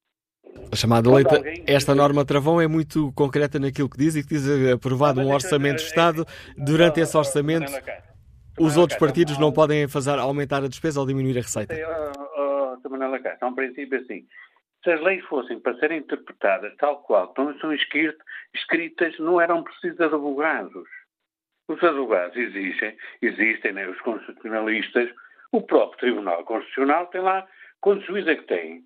A chamada lei, alguém... Esta norma travão é muito concreta naquilo que diz e que diz aprovado um orçamento de Estado. Durante esse orçamento, os outros partidos não podem fazer aumentar a despesa ou diminuir a receita. Manuela Cássio, há um princípio assim. Se as leis fossem para serem interpretadas tal qual como são escritas, não eram precisos advogados. Os advogados existem, existem, né, os constitucionalistas, o próprio Tribunal Constitucional tem lá quantos juízes é que tem.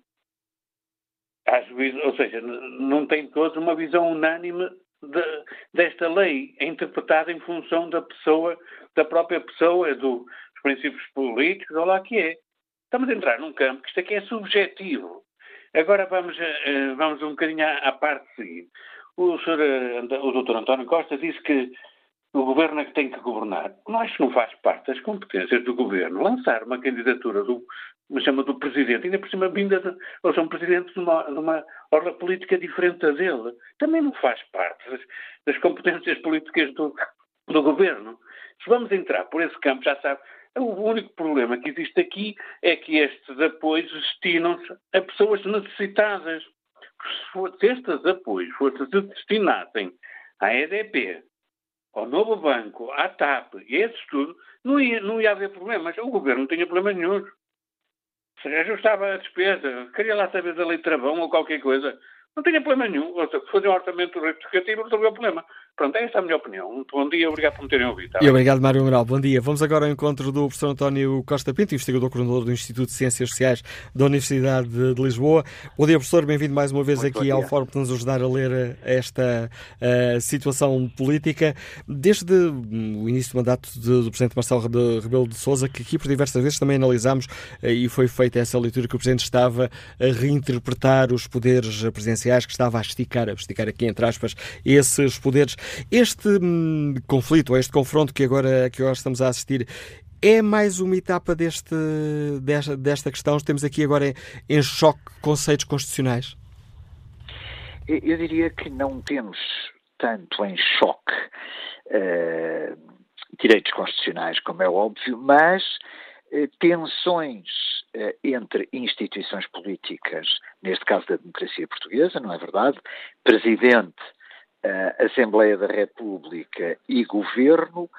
Há juízes, ou seja, não tem todos uma visão unânime de, desta lei, é interpretada em função da pessoa, da própria pessoa, do, dos princípios políticos, ou lá que é. Estamos a entrar num campo que isto aqui é subjetivo. Agora vamos, vamos um bocadinho à, à parte seguinte. O, senhor, o doutor António Costa disse que o governo é que tem que governar. Não, acho que não faz parte das competências do governo lançar uma candidatura do, me chama do presidente, ainda por cima vinda de, ou são presidentes de uma, de uma ordem política diferente da dele. Também não faz parte das, das competências políticas do, do governo. Se vamos entrar por esse campo, já sabe, o único problema que existe aqui é que estes apoios destinam-se a pessoas necessitadas. Se estes apoios fossem destinassem à E D P, ao novo banco, à TAP e a esse tudo, não ia, não ia haver problemas. O governo não tinha problemas nenhum. Se ajustava a despesa, queria lá saber da lei de travão ou qualquer coisa, não tinha problema nenhum. Ou seja, fazer um orçamento retificativo resolveu o problema. Pronto, esta é a minha opinião. Muito bom dia, obrigado por me terem ouvido. Tá e obrigado, Mário Amaral. Bom dia. Vamos agora ao encontro do professor António Costa Pinto, investigador coordenador do Instituto de Ciências Sociais da Universidade de Lisboa. Bom dia, professor. Bem-vindo mais uma vez Muito aqui ao Fórum para nos ajudar a ler esta uh, situação política. Desde o início do mandato de, do presidente Marcelo Rebelo de Sousa, que aqui por diversas vezes também analisámos uh, e foi feita essa leitura que o presidente estava a reinterpretar os poderes presidenciais, que estava a esticar, a esticar aqui entre aspas, esses poderes. Este hum, conflito, ou este confronto que agora, que agora estamos a assistir, é mais uma etapa deste, desta, desta questão? Temos aqui agora em, em choque conceitos constitucionais? Eu diria que não temos tanto em choque uh, direitos constitucionais, como é óbvio, mas uh, tensões uh, entre instituições políticas, neste caso da democracia portuguesa, não é verdade? Presidente, Uh, Assembleia da República e Governo,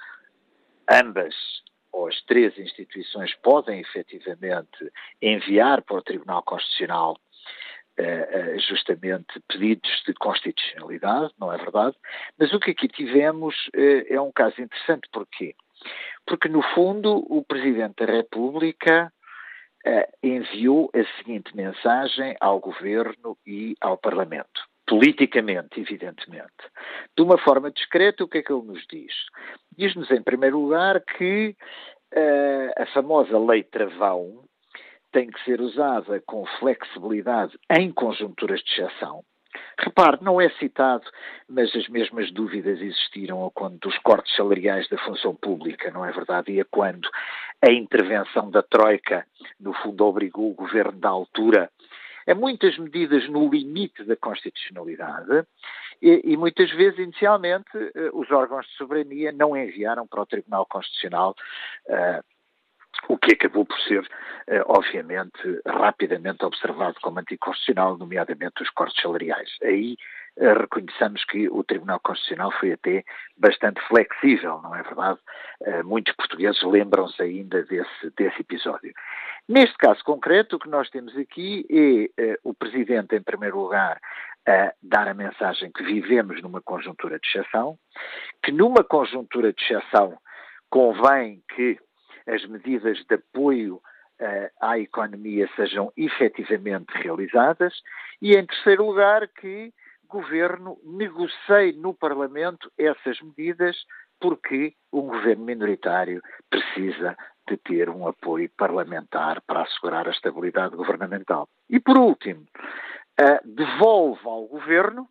ambas ou as três instituições podem efetivamente enviar para o Tribunal Constitucional uh, uh, justamente pedidos de constitucionalidade, não é verdade? Mas o que aqui tivemos uh, é um caso interessante. Porquê? Porque, no fundo, o Presidente da República uh, enviou a seguinte mensagem ao Governo e ao Parlamento. Politicamente, evidentemente. De uma forma discreta, o que é que ele nos diz? Diz-nos, em primeiro lugar, que uh, a famosa Lei Travão tem que ser usada com flexibilidade em conjunturas de exceção. Repare, não é citado, mas as mesmas dúvidas existiram a quando dos cortes salariais da função pública, não é verdade? E a quando a intervenção da Troika, no fundo, obrigou o governo da altura a muitas medidas no limite da constitucionalidade e, e muitas vezes, inicialmente, os órgãos de soberania não enviaram para o Tribunal Constitucional uh, o que acabou por ser, uh, obviamente, rapidamente observado como anticonstitucional, nomeadamente os cortes salariais. Aí uh, reconheçamos que o Tribunal Constitucional foi até bastante flexível, não é verdade? Uh, muitos portugueses lembram-se ainda desse, desse episódio. Neste caso concreto, o que nós temos aqui é uh, o Presidente, em primeiro lugar, a dar a mensagem que vivemos numa conjuntura de exceção, que numa conjuntura de exceção convém que as medidas de apoio uh, à economia sejam efetivamente realizadas e, em terceiro lugar, que o Governo negocie no Parlamento essas medidas porque um governo minoritário precisa de ter um apoio parlamentar para assegurar a estabilidade governamental. E, por último, uh, devolve ao Governo,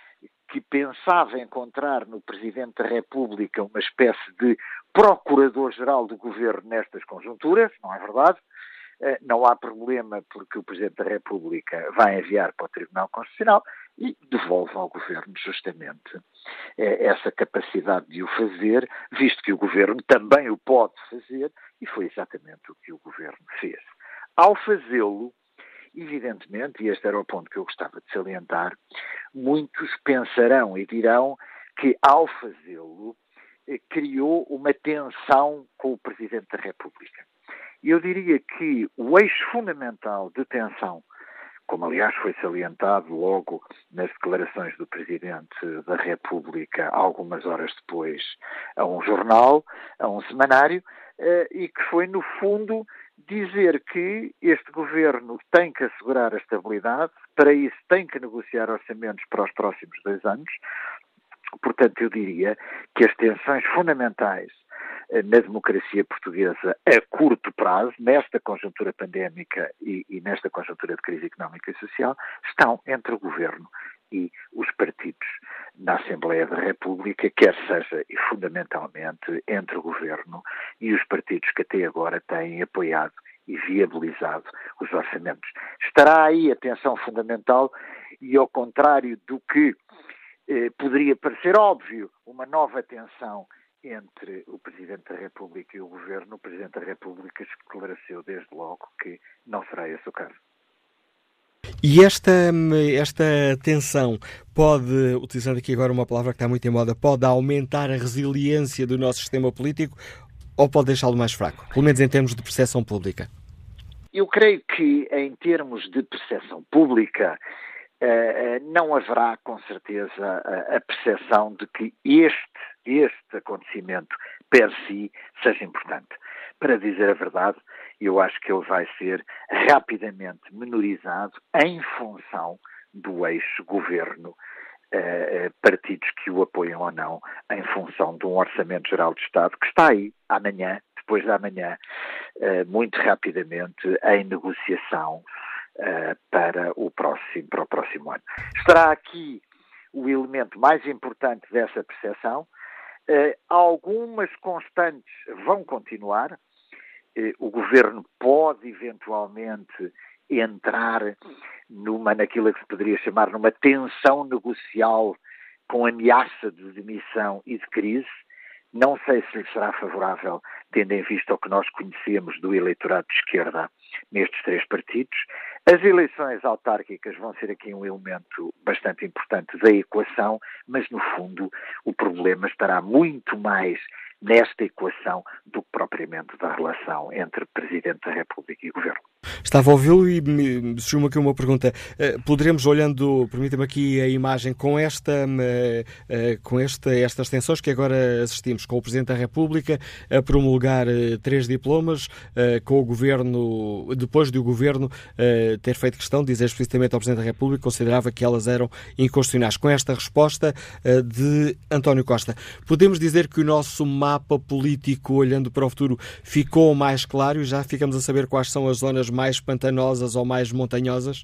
que pensava encontrar no Presidente da República uma espécie de Procurador-Geral do Governo nestas conjunturas, não é verdade? Uh, não há problema porque o Presidente da República vai enviar para o Tribunal Constitucional e devolve ao Governo justamente uh, essa capacidade de o fazer, visto que o Governo também o pode fazer, e foi exatamente o que o Governo fez. Ao fazê-lo, evidentemente, e este era o ponto que eu gostava de salientar, muitos pensarão e dirão que, ao fazê-lo, eh, criou uma tensão com o Presidente da República. Eu diria que o eixo fundamental de tensão, como aliás foi salientado logo nas declarações do Presidente da República, algumas horas depois, a um jornal, a um semanário, eh, e que foi, no fundo, dizer que este governo tem que assegurar a estabilidade, para isso tem que negociar orçamentos para os próximos dois anos. Portanto, eu diria que as tensões fundamentais eh, na democracia portuguesa a curto prazo, nesta conjuntura pandémica e, e nesta conjuntura de crise económica e social, estão entre o governo e os partidos na Assembleia da República, quer seja e fundamentalmente entre o Governo e os partidos que até agora têm apoiado e viabilizado os orçamentos. Estará aí a tensão fundamental e, ao contrário do que eh, poderia parecer óbvio, uma nova tensão entre o Presidente da República e o Governo, o Presidente da República esclareceu desde logo que não será esse o caso. E esta, esta tensão pode, utilizando aqui agora uma palavra que está muito em moda, pode aumentar a resiliência do nosso sistema político ou pode deixá-lo mais fraco, pelo menos em termos de percepção pública? Eu creio que, em termos de percepção pública, não haverá, com certeza, a percepção de que este, este acontecimento per si seja importante. Para dizer a verdade, eu acho que ele vai ser rapidamente menorizado em função do eixo-governo, eh, partidos que o apoiam ou não, em função de um Orçamento Geral de Estado que está aí amanhã, depois de amanhã, eh, muito rapidamente em negociação eh, para o próximo, para o próximo ano. Estará aqui o elemento mais importante dessa percepção. Eh, algumas constantes vão continuar. O governo pode eventualmente entrar numa, naquilo que se poderia chamar numa tensão negocial com ameaça de demissão e de crise. Não sei se lhe será favorável, tendo em vista o que nós conhecemos do eleitorado de esquerda nestes três partidos. As eleições autárquicas vão ser aqui um elemento bastante importante da equação, mas no fundo o problema estará muito mais nesta equação do que propriamente da relação entre Presidente da República e Governo. Estava a ouvi-lo e me surgiu aqui uma pergunta. Uh, poderemos, olhando, permita-me aqui a imagem, com esta, uh, uh, com esta, estas tensões que agora assistimos, com o Presidente da República a promulgar uh, três diplomas, uh, com o Governo, depois de o Governo uh, ter feito questão de dizer explicitamente ao Presidente da República que considerava que elas eram inconstitucionais. Com esta resposta uh, de António Costa, podemos dizer que o nosso mapa político, olhando para o futuro, ficou mais claro e já ficamos a saber quais são as zonas mais pantanosas ou mais montanhosas?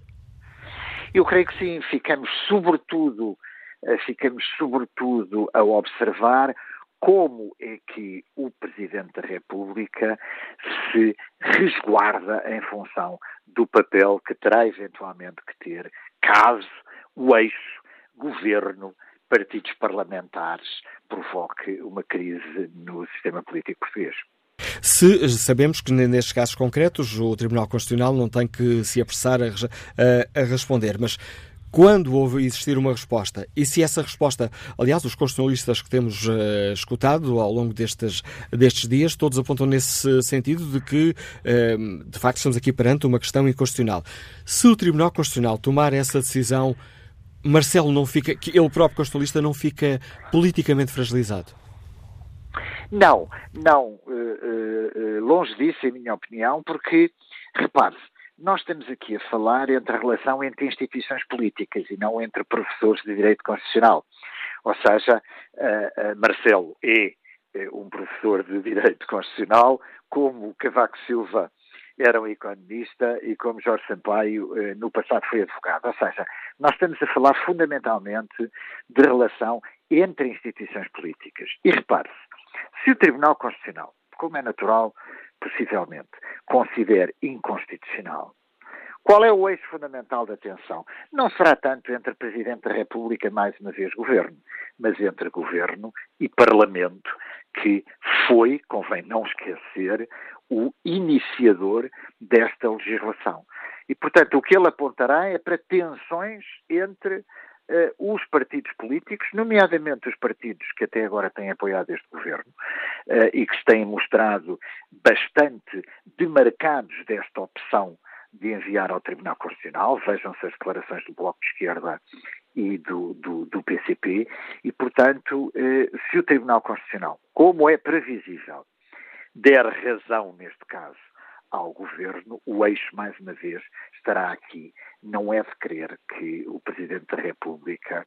Eu creio que sim, ficamos sobretudo, ficamos sobretudo a observar como é que o Presidente da República se resguarda em função do papel que terá eventualmente que ter caso o eixo, governo, partidos parlamentares provoque uma crise no sistema político português. Se sabemos que nestes casos concretos o Tribunal Constitucional não tem que se apressar a, a, a responder, mas quando houve existir uma resposta, e se essa resposta, aliás, os constitucionalistas que temos uh, escutado ao longo destes, destes dias, todos apontam nesse sentido de que, uh, de facto, estamos aqui perante uma questão inconstitucional. Se o Tribunal Constitucional tomar essa decisão, Marcelo não fica, que ele próprio constitucionalista não fica politicamente fragilizado? Não, não, uh, uh, longe disso, em minha opinião, porque, repare-se, nós estamos aqui a falar entre a relação entre instituições políticas e não entre professores de Direito Constitucional. Ou seja, uh, uh, Marcelo é uh, um professor de Direito Constitucional, como Cavaco Silva era um economista e como Jorge Sampaio uh, no passado foi advogado. Ou seja, nós estamos a falar fundamentalmente de relação entre instituições políticas. E repare-se, se o Tribunal Constitucional, como é natural, possivelmente, considere inconstitucional, qual é o eixo fundamental da tensão? Não será tanto entre Presidente da República, mais uma vez Governo, mas entre Governo e Parlamento, que foi, convém não esquecer, o iniciador desta legislação. E, portanto, o que ele apontará é para tensões entre Uh, os partidos políticos, nomeadamente os partidos que até agora têm apoiado este governo uh, e que se têm mostrado bastante demarcados desta opção de enviar ao Tribunal Constitucional. Vejam-se as declarações do Bloco de Esquerda e do, do, do P C P e, portanto, uh, se o Tribunal Constitucional, como é previsível, der razão neste caso ao governo, o eixo, mais uma vez, estará aqui. Não é de crer que o Presidente da República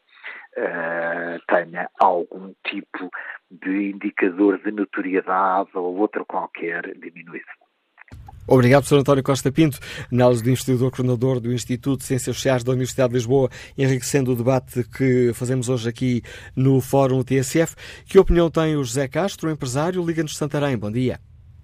uh, tenha algum tipo de indicador de notoriedade ou outro qualquer diminuído. Obrigado, professor António Costa Pinto, análise do investigador coordenador do Instituto de Ciências Sociais da Universidade de Lisboa, enriquecendo o debate que fazemos hoje aqui no Fórum T S F. Que opinião tem o José Castro, empresário, Liga-nos de Santarém? Bom dia.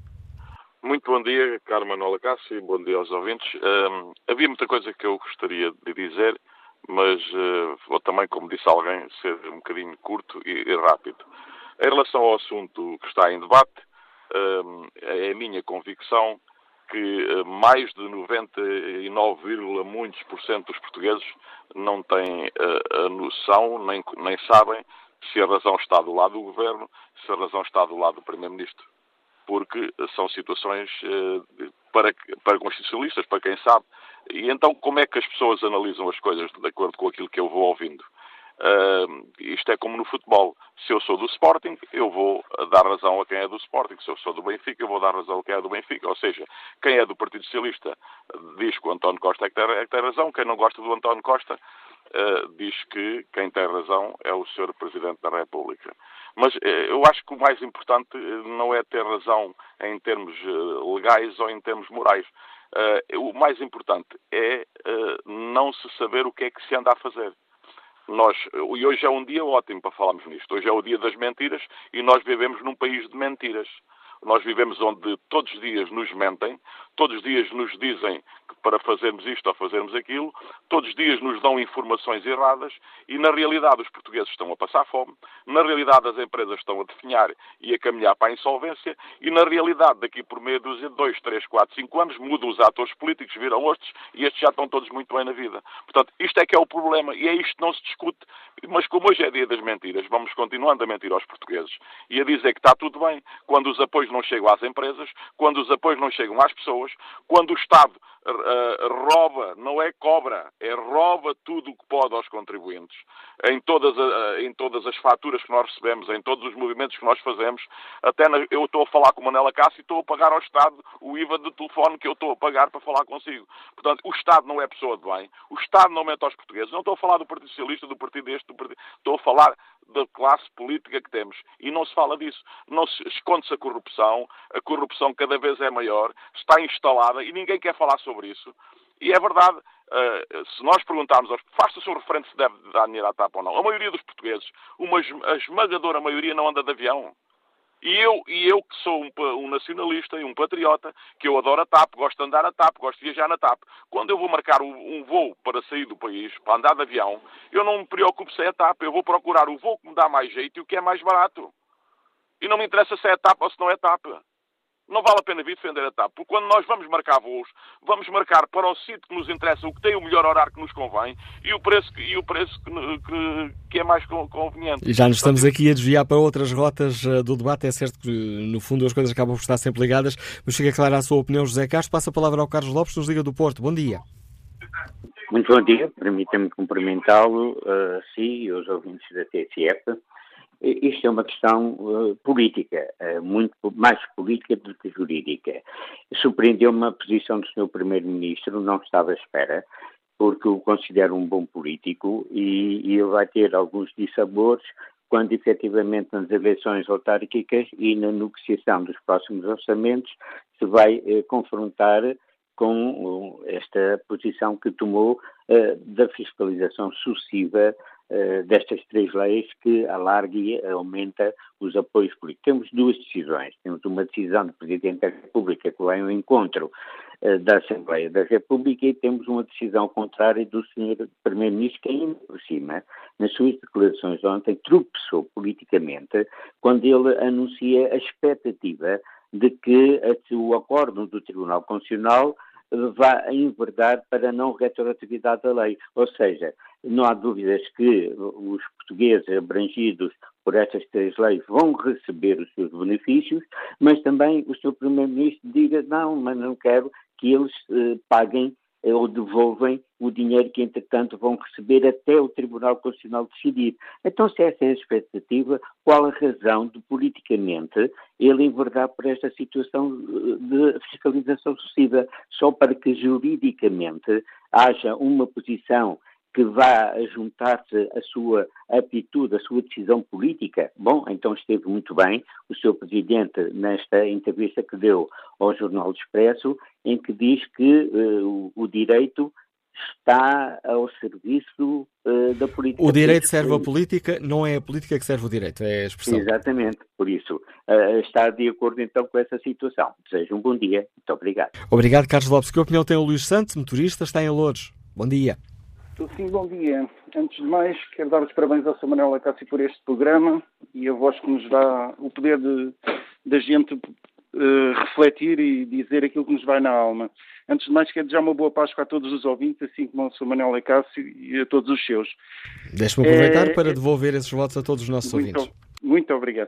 Muito bom dia, caro Manuela Cássio, e bom dia aos ouvintes. Um, havia muita coisa que eu gostaria de dizer, mas uh, vou também, como disse alguém, ser um bocadinho curto e, e rápido. Em relação ao assunto que está em debate, um, é a minha convicção que uh, mais de noventa e nove vírgula muitos por cento dos portugueses não têm uh, a noção, nem, nem sabem se a razão está do lado do Governo, se a razão está do lado do Primeiro-Ministro. Porque são situações uh, para, para constitucionalistas, para quem sabe, e então como é que as pessoas analisam as coisas de acordo com aquilo que eu vou ouvindo? Uh, isto é como no futebol. Se eu sou do Sporting, eu vou dar razão a quem é do Sporting. Se eu sou do Benfica, eu vou dar razão a quem é do Benfica. Ou seja, quem é do Partido Socialista diz que o António Costa é que tem, é que tem razão. Quem não gosta do António Costa uh, diz que quem tem razão é o senhor Presidente da República. Mas uh, eu acho que o mais importante não é ter razão em termos uh, legais ou em termos morais. Uh, o mais importante é uh, não se saber o que é que se anda a fazer. Nós, e hoje é um dia ótimo para falarmos nisto. Hoje é o dia das mentiras e nós vivemos num país de mentiras. Nós vivemos onde todos os dias nos mentem, todos os dias nos dizem que para fazermos isto ou fazermos aquilo, todos os dias nos dão informações erradas e, na realidade, os portugueses estão a passar fome, na realidade, as empresas estão a definhar e a caminhar para a insolvência e, na realidade, daqui por meia dúzia de dois, três, quatro, cinco anos, mudam os atores políticos, viram outros e estes já estão todos muito bem na vida. Portanto, isto é que é o problema e é isto que não se discute. Mas como hoje é dia das mentiras, vamos continuando a mentir aos portugueses e a dizer que está tudo bem, quando os apoios não chegam às empresas, quando os apoios não chegam às pessoas, quando o Estado uh, rouba, não é cobra, é rouba tudo o que pode aos contribuintes, em todas, uh, em todas as faturas que nós recebemos, em todos os movimentos que nós fazemos, até na, eu estou a falar com o Manela Cássio e estou a pagar ao Estado o I V A do telefone que eu estou a pagar para falar consigo. Portanto, o Estado não é pessoa de bem, o Estado não mente aos portugueses. Não estou a falar do Partido Socialista, do partido este, do partido... Estou a falar da classe política que temos. E não se fala disso. Não se esconde-se a corrupção. A corrupção cada vez é maior. Está instalada e ninguém quer falar sobre isso. E é verdade, uh, se nós perguntarmos, aos... faça-se um referendo se deve dar dinheiro à TAP ou não. A maioria dos portugueses, uma a esmagadora maioria não anda de avião. E eu, e eu que sou um, um nacionalista e um patriota, que eu adoro a TAP, gosto de andar a TAP, gosto de viajar na TAP. Quando eu vou marcar um, um voo para sair do país, para andar de avião, eu não me preocupo se é a TAP. Eu vou procurar o voo que me dá mais jeito e o que é mais barato. E não me interessa se é a TAP ou se não é a TAP. Não vale a pena vir defender a TAP, porque quando nós vamos marcar voos, vamos marcar para o sítio que nos interessa, o que tem o melhor horário que nos convém e o preço que, e o preço que, que, que é mais conveniente. E já nos estamos aqui a desviar para outras rotas do debate. É certo que, no fundo, as coisas acabam por estar sempre ligadas, mas fica clara a sua opinião, José Castro. Passa a palavra ao Carlos Lopes, nos Liga do Porto. Bom dia. Muito bom dia. Permita-me cumprimentá-lo, a si e aos ouvintes da T S F. Isto é uma questão uh, política, uh, muito mais política do que jurídica. Surpreendeu-me a posição do senhor Primeiro-Ministro, não estava à espera, porque o considero um bom político e, e ele vai ter alguns dissabores quando efetivamente nas eleições autárquicas e na negociação dos próximos orçamentos se vai uh, confrontar com uh, esta posição que tomou uh, da fiscalização sucessiva uh, destas três leis que alarga e aumenta os apoios políticos. Temos duas decisões. Temos uma decisão do Presidente da República que vai ao encontro uh, da Assembleia da República e temos uma decisão contrária do senhor Primeiro-Ministro que ainda por cima, nas suas declarações ontem, tropeçou politicamente quando ele anuncia a expectativa de que o acórdão do Tribunal Constitucional vá enverdar para a não retroatividade da lei. Ou seja, não há dúvidas que os portugueses abrangidos por estas três leis vão receber os seus benefícios, mas também o senhor Primeiro-Ministro diga, não, mas não quero que eles eh, paguem ou devolvem o dinheiro que, entretanto, vão receber até o Tribunal Constitucional decidir. Então, se essa é a expectativa, qual a razão de, politicamente, ele enverdar por esta situação de fiscalização sucessiva, só para que, juridicamente, haja uma posição que vá juntar-se a sua aptitude, a sua decisão política? Bom, então esteve muito bem o senhor Presidente nesta entrevista que deu ao Jornal do Expresso, em que diz que uh, o, o direito está ao serviço uh, da política. O direito serve a política, não é a política que serve o direito, é a expressão. Exatamente, por isso uh, está de acordo então com essa situação. Desejo um bom dia, muito obrigado. Obrigado, Carlos Lopes. Que opinião tem o Luís Santos, motorista, está em Loures? Bom dia. Sim, bom dia. Antes de mais, quero dar os parabéns ao senhor Manuel Acácio por este programa e a voz que nos dá o poder de, de a gente uh, refletir e dizer aquilo que nos vai na alma. Antes de mais, quero desejar uma boa Páscoa a todos os ouvintes, assim como ao senhor Manuel Acácio e a todos os seus. Deixe-me aproveitar é, para devolver esses votos a todos os nossos muito, ouvintes. Muito obrigado.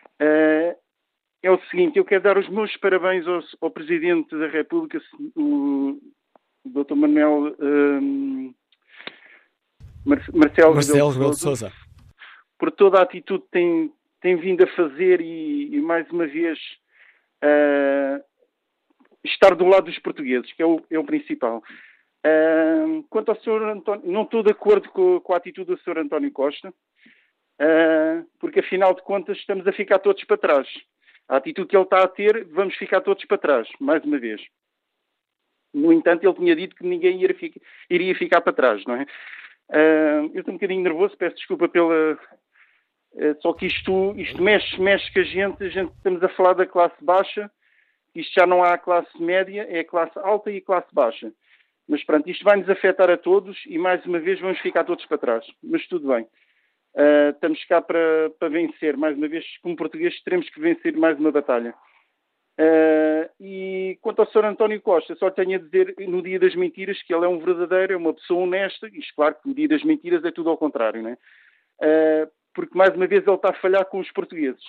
Uh, é o seguinte, eu quero dar os meus parabéns ao, ao Presidente da República, o doutor Manuel um, Mar- Marcelo, Marcelo Rebelo de Sousa, por toda a atitude que tem, tem vindo a fazer e, e mais uma vez, uh, estar do lado dos portugueses, que é o, é o principal. Uh, quanto ao senhor António, não estou de acordo com, com a atitude do senhor António Costa, uh, porque afinal de contas estamos a ficar todos para trás. A atitude que ele está a ter, vamos ficar todos para trás, mais uma vez. No entanto, ele tinha dito que ninguém iria, iria ficar para trás, não é? Uh, eu estou um bocadinho nervoso, peço desculpa pela... Uh, só que isto, isto mexe, mexe com a gente, a gente, estamos a falar da classe baixa, isto já não há a classe média, é a classe alta e a classe baixa. Mas pronto, isto vai nos afetar a todos e mais uma vez vamos ficar todos para trás. Mas tudo bem. Uh, estamos cá para, para vencer. Mais uma vez, como portugueses, teremos que vencer mais uma batalha. Uh, e quanto ao senhor António Costa, só tenho a dizer no dia das mentiras que ele é um verdadeiro, é uma pessoa honesta. Isto, claro, que no dia das mentiras é tudo ao contrário, não é? Uh, porque mais uma vez ele está a falhar com os portugueses.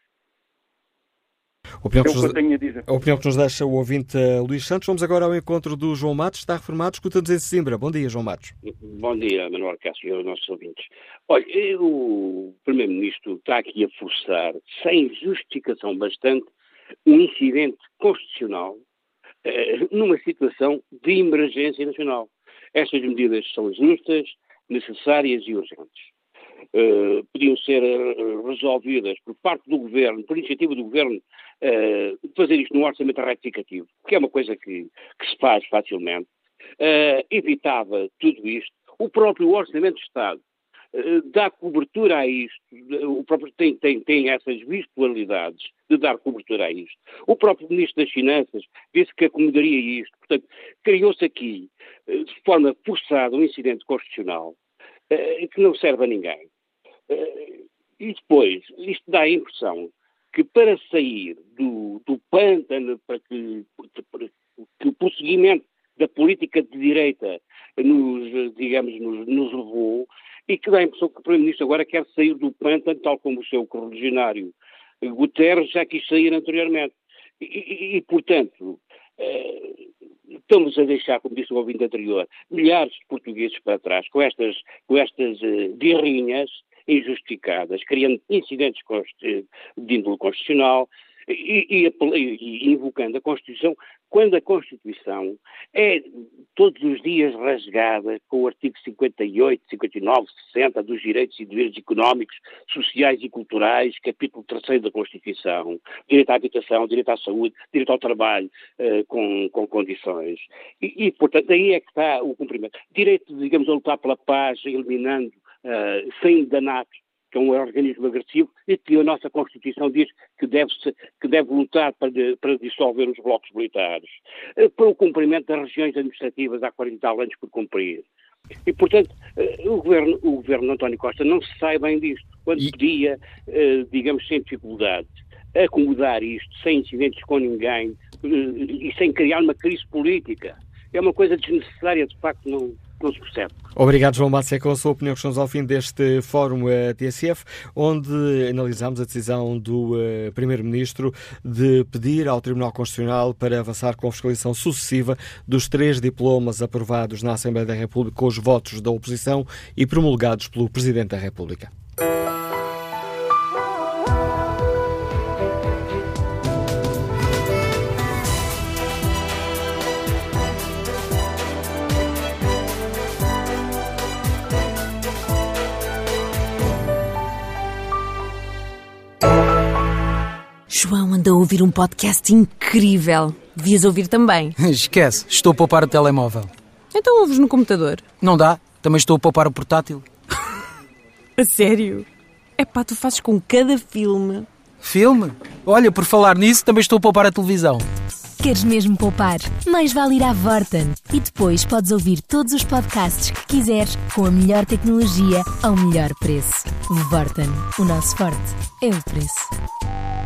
A opinião, é que nos, o que eu tenho a dizer. a opinião que nos deixa o ouvinte uh, Luís Santos. Vamos agora ao encontro do João Matos, está reformado, escuta-nos em Sesimbra. Bom dia, João Matos. Bom dia, Manuel Cássio e aos nossos ouvintes. Olha, o Primeiro-Ministro está aqui a forçar, sem justificação bastante, um incidente constitucional uh, numa situação de emergência nacional. Estas medidas são justas, necessárias e urgentes. Uh, podiam ser uh, resolvidas por parte do Governo, por iniciativa do Governo, uh, fazer isto num orçamento retificativo, que é uma coisa que, que se faz facilmente, uh, evitava tudo isto. O próprio Orçamento de Estado uh, dá cobertura a isto, o próprio tem, tem, tem essas virtualidades de dar cobertura a isto. O próprio Ministro das Finanças disse que acomodaria isto. Portanto, criou-se aqui, uh, de forma forçada, um incidente constitucional uh, que não serve a ninguém. Uh, e depois, isto dá a impressão que para sair do, do pântano, para que, para que o prosseguimento da política de direita nos, digamos, nos, nos levou, e que dá a impressão que o Primeiro-Ministro agora quer sair do pântano, tal como o seu correligionário Guterres já quis sair anteriormente. E, e, e portanto, uh, estamos a deixar, como disse o ouvinte anterior, milhares de portugueses para trás, com estas, com estas uh, birrinhas injustificadas, criando incidentes de índole constitucional e, e, e invocando a Constituição, quando a Constituição é todos os dias rasgada com o artigo cinquenta e oito, cinquenta e nove, sessenta dos direitos e deveres económicos, sociais e culturais, capítulo terceiro da Constituição, direito à habitação, direito à saúde, direito ao trabalho uh, com, com condições. E, e, portanto, aí é que está o cumprimento. Direito, digamos, a lutar pela paz, eliminando Uh, sem danatos, que é um organismo agressivo, e que a nossa Constituição diz que deve, que deve lutar para, de, para dissolver os blocos militares, uh, para o cumprimento das regiões administrativas há quarenta anos por cumprir. E, portanto, uh, o, governo, o governo de António Costa não se sai bem disto, quando e... podia, uh, digamos, sem dificuldade, acomodar isto, sem incidentes com ninguém, uh, e sem criar uma crise política. É uma coisa desnecessária, de facto, não... não se percebe. Obrigado, João Matos. É com a sua opinião que estamos ao fim deste Fórum T S F, onde analisamos a decisão do uh, Primeiro-Ministro de pedir ao Tribunal Constitucional para avançar com a fiscalização sucessiva dos três diplomas aprovados na Assembleia da República com os votos da oposição e promulgados pelo Presidente da República. João anda a ouvir um podcast incrível. Devias ouvir também. Esquece, estou a poupar o telemóvel. Então ouves no computador? Não dá, também estou a poupar o portátil. A sério? Epá, tu fazes com cada filme. Filme? Olha, por falar nisso, também estou a poupar a televisão. Queres mesmo poupar? Mais vale ir à Vorten. E depois podes ouvir todos os podcasts que quiseres com a melhor tecnologia ao melhor preço. Vorten. O nosso forte é o preço.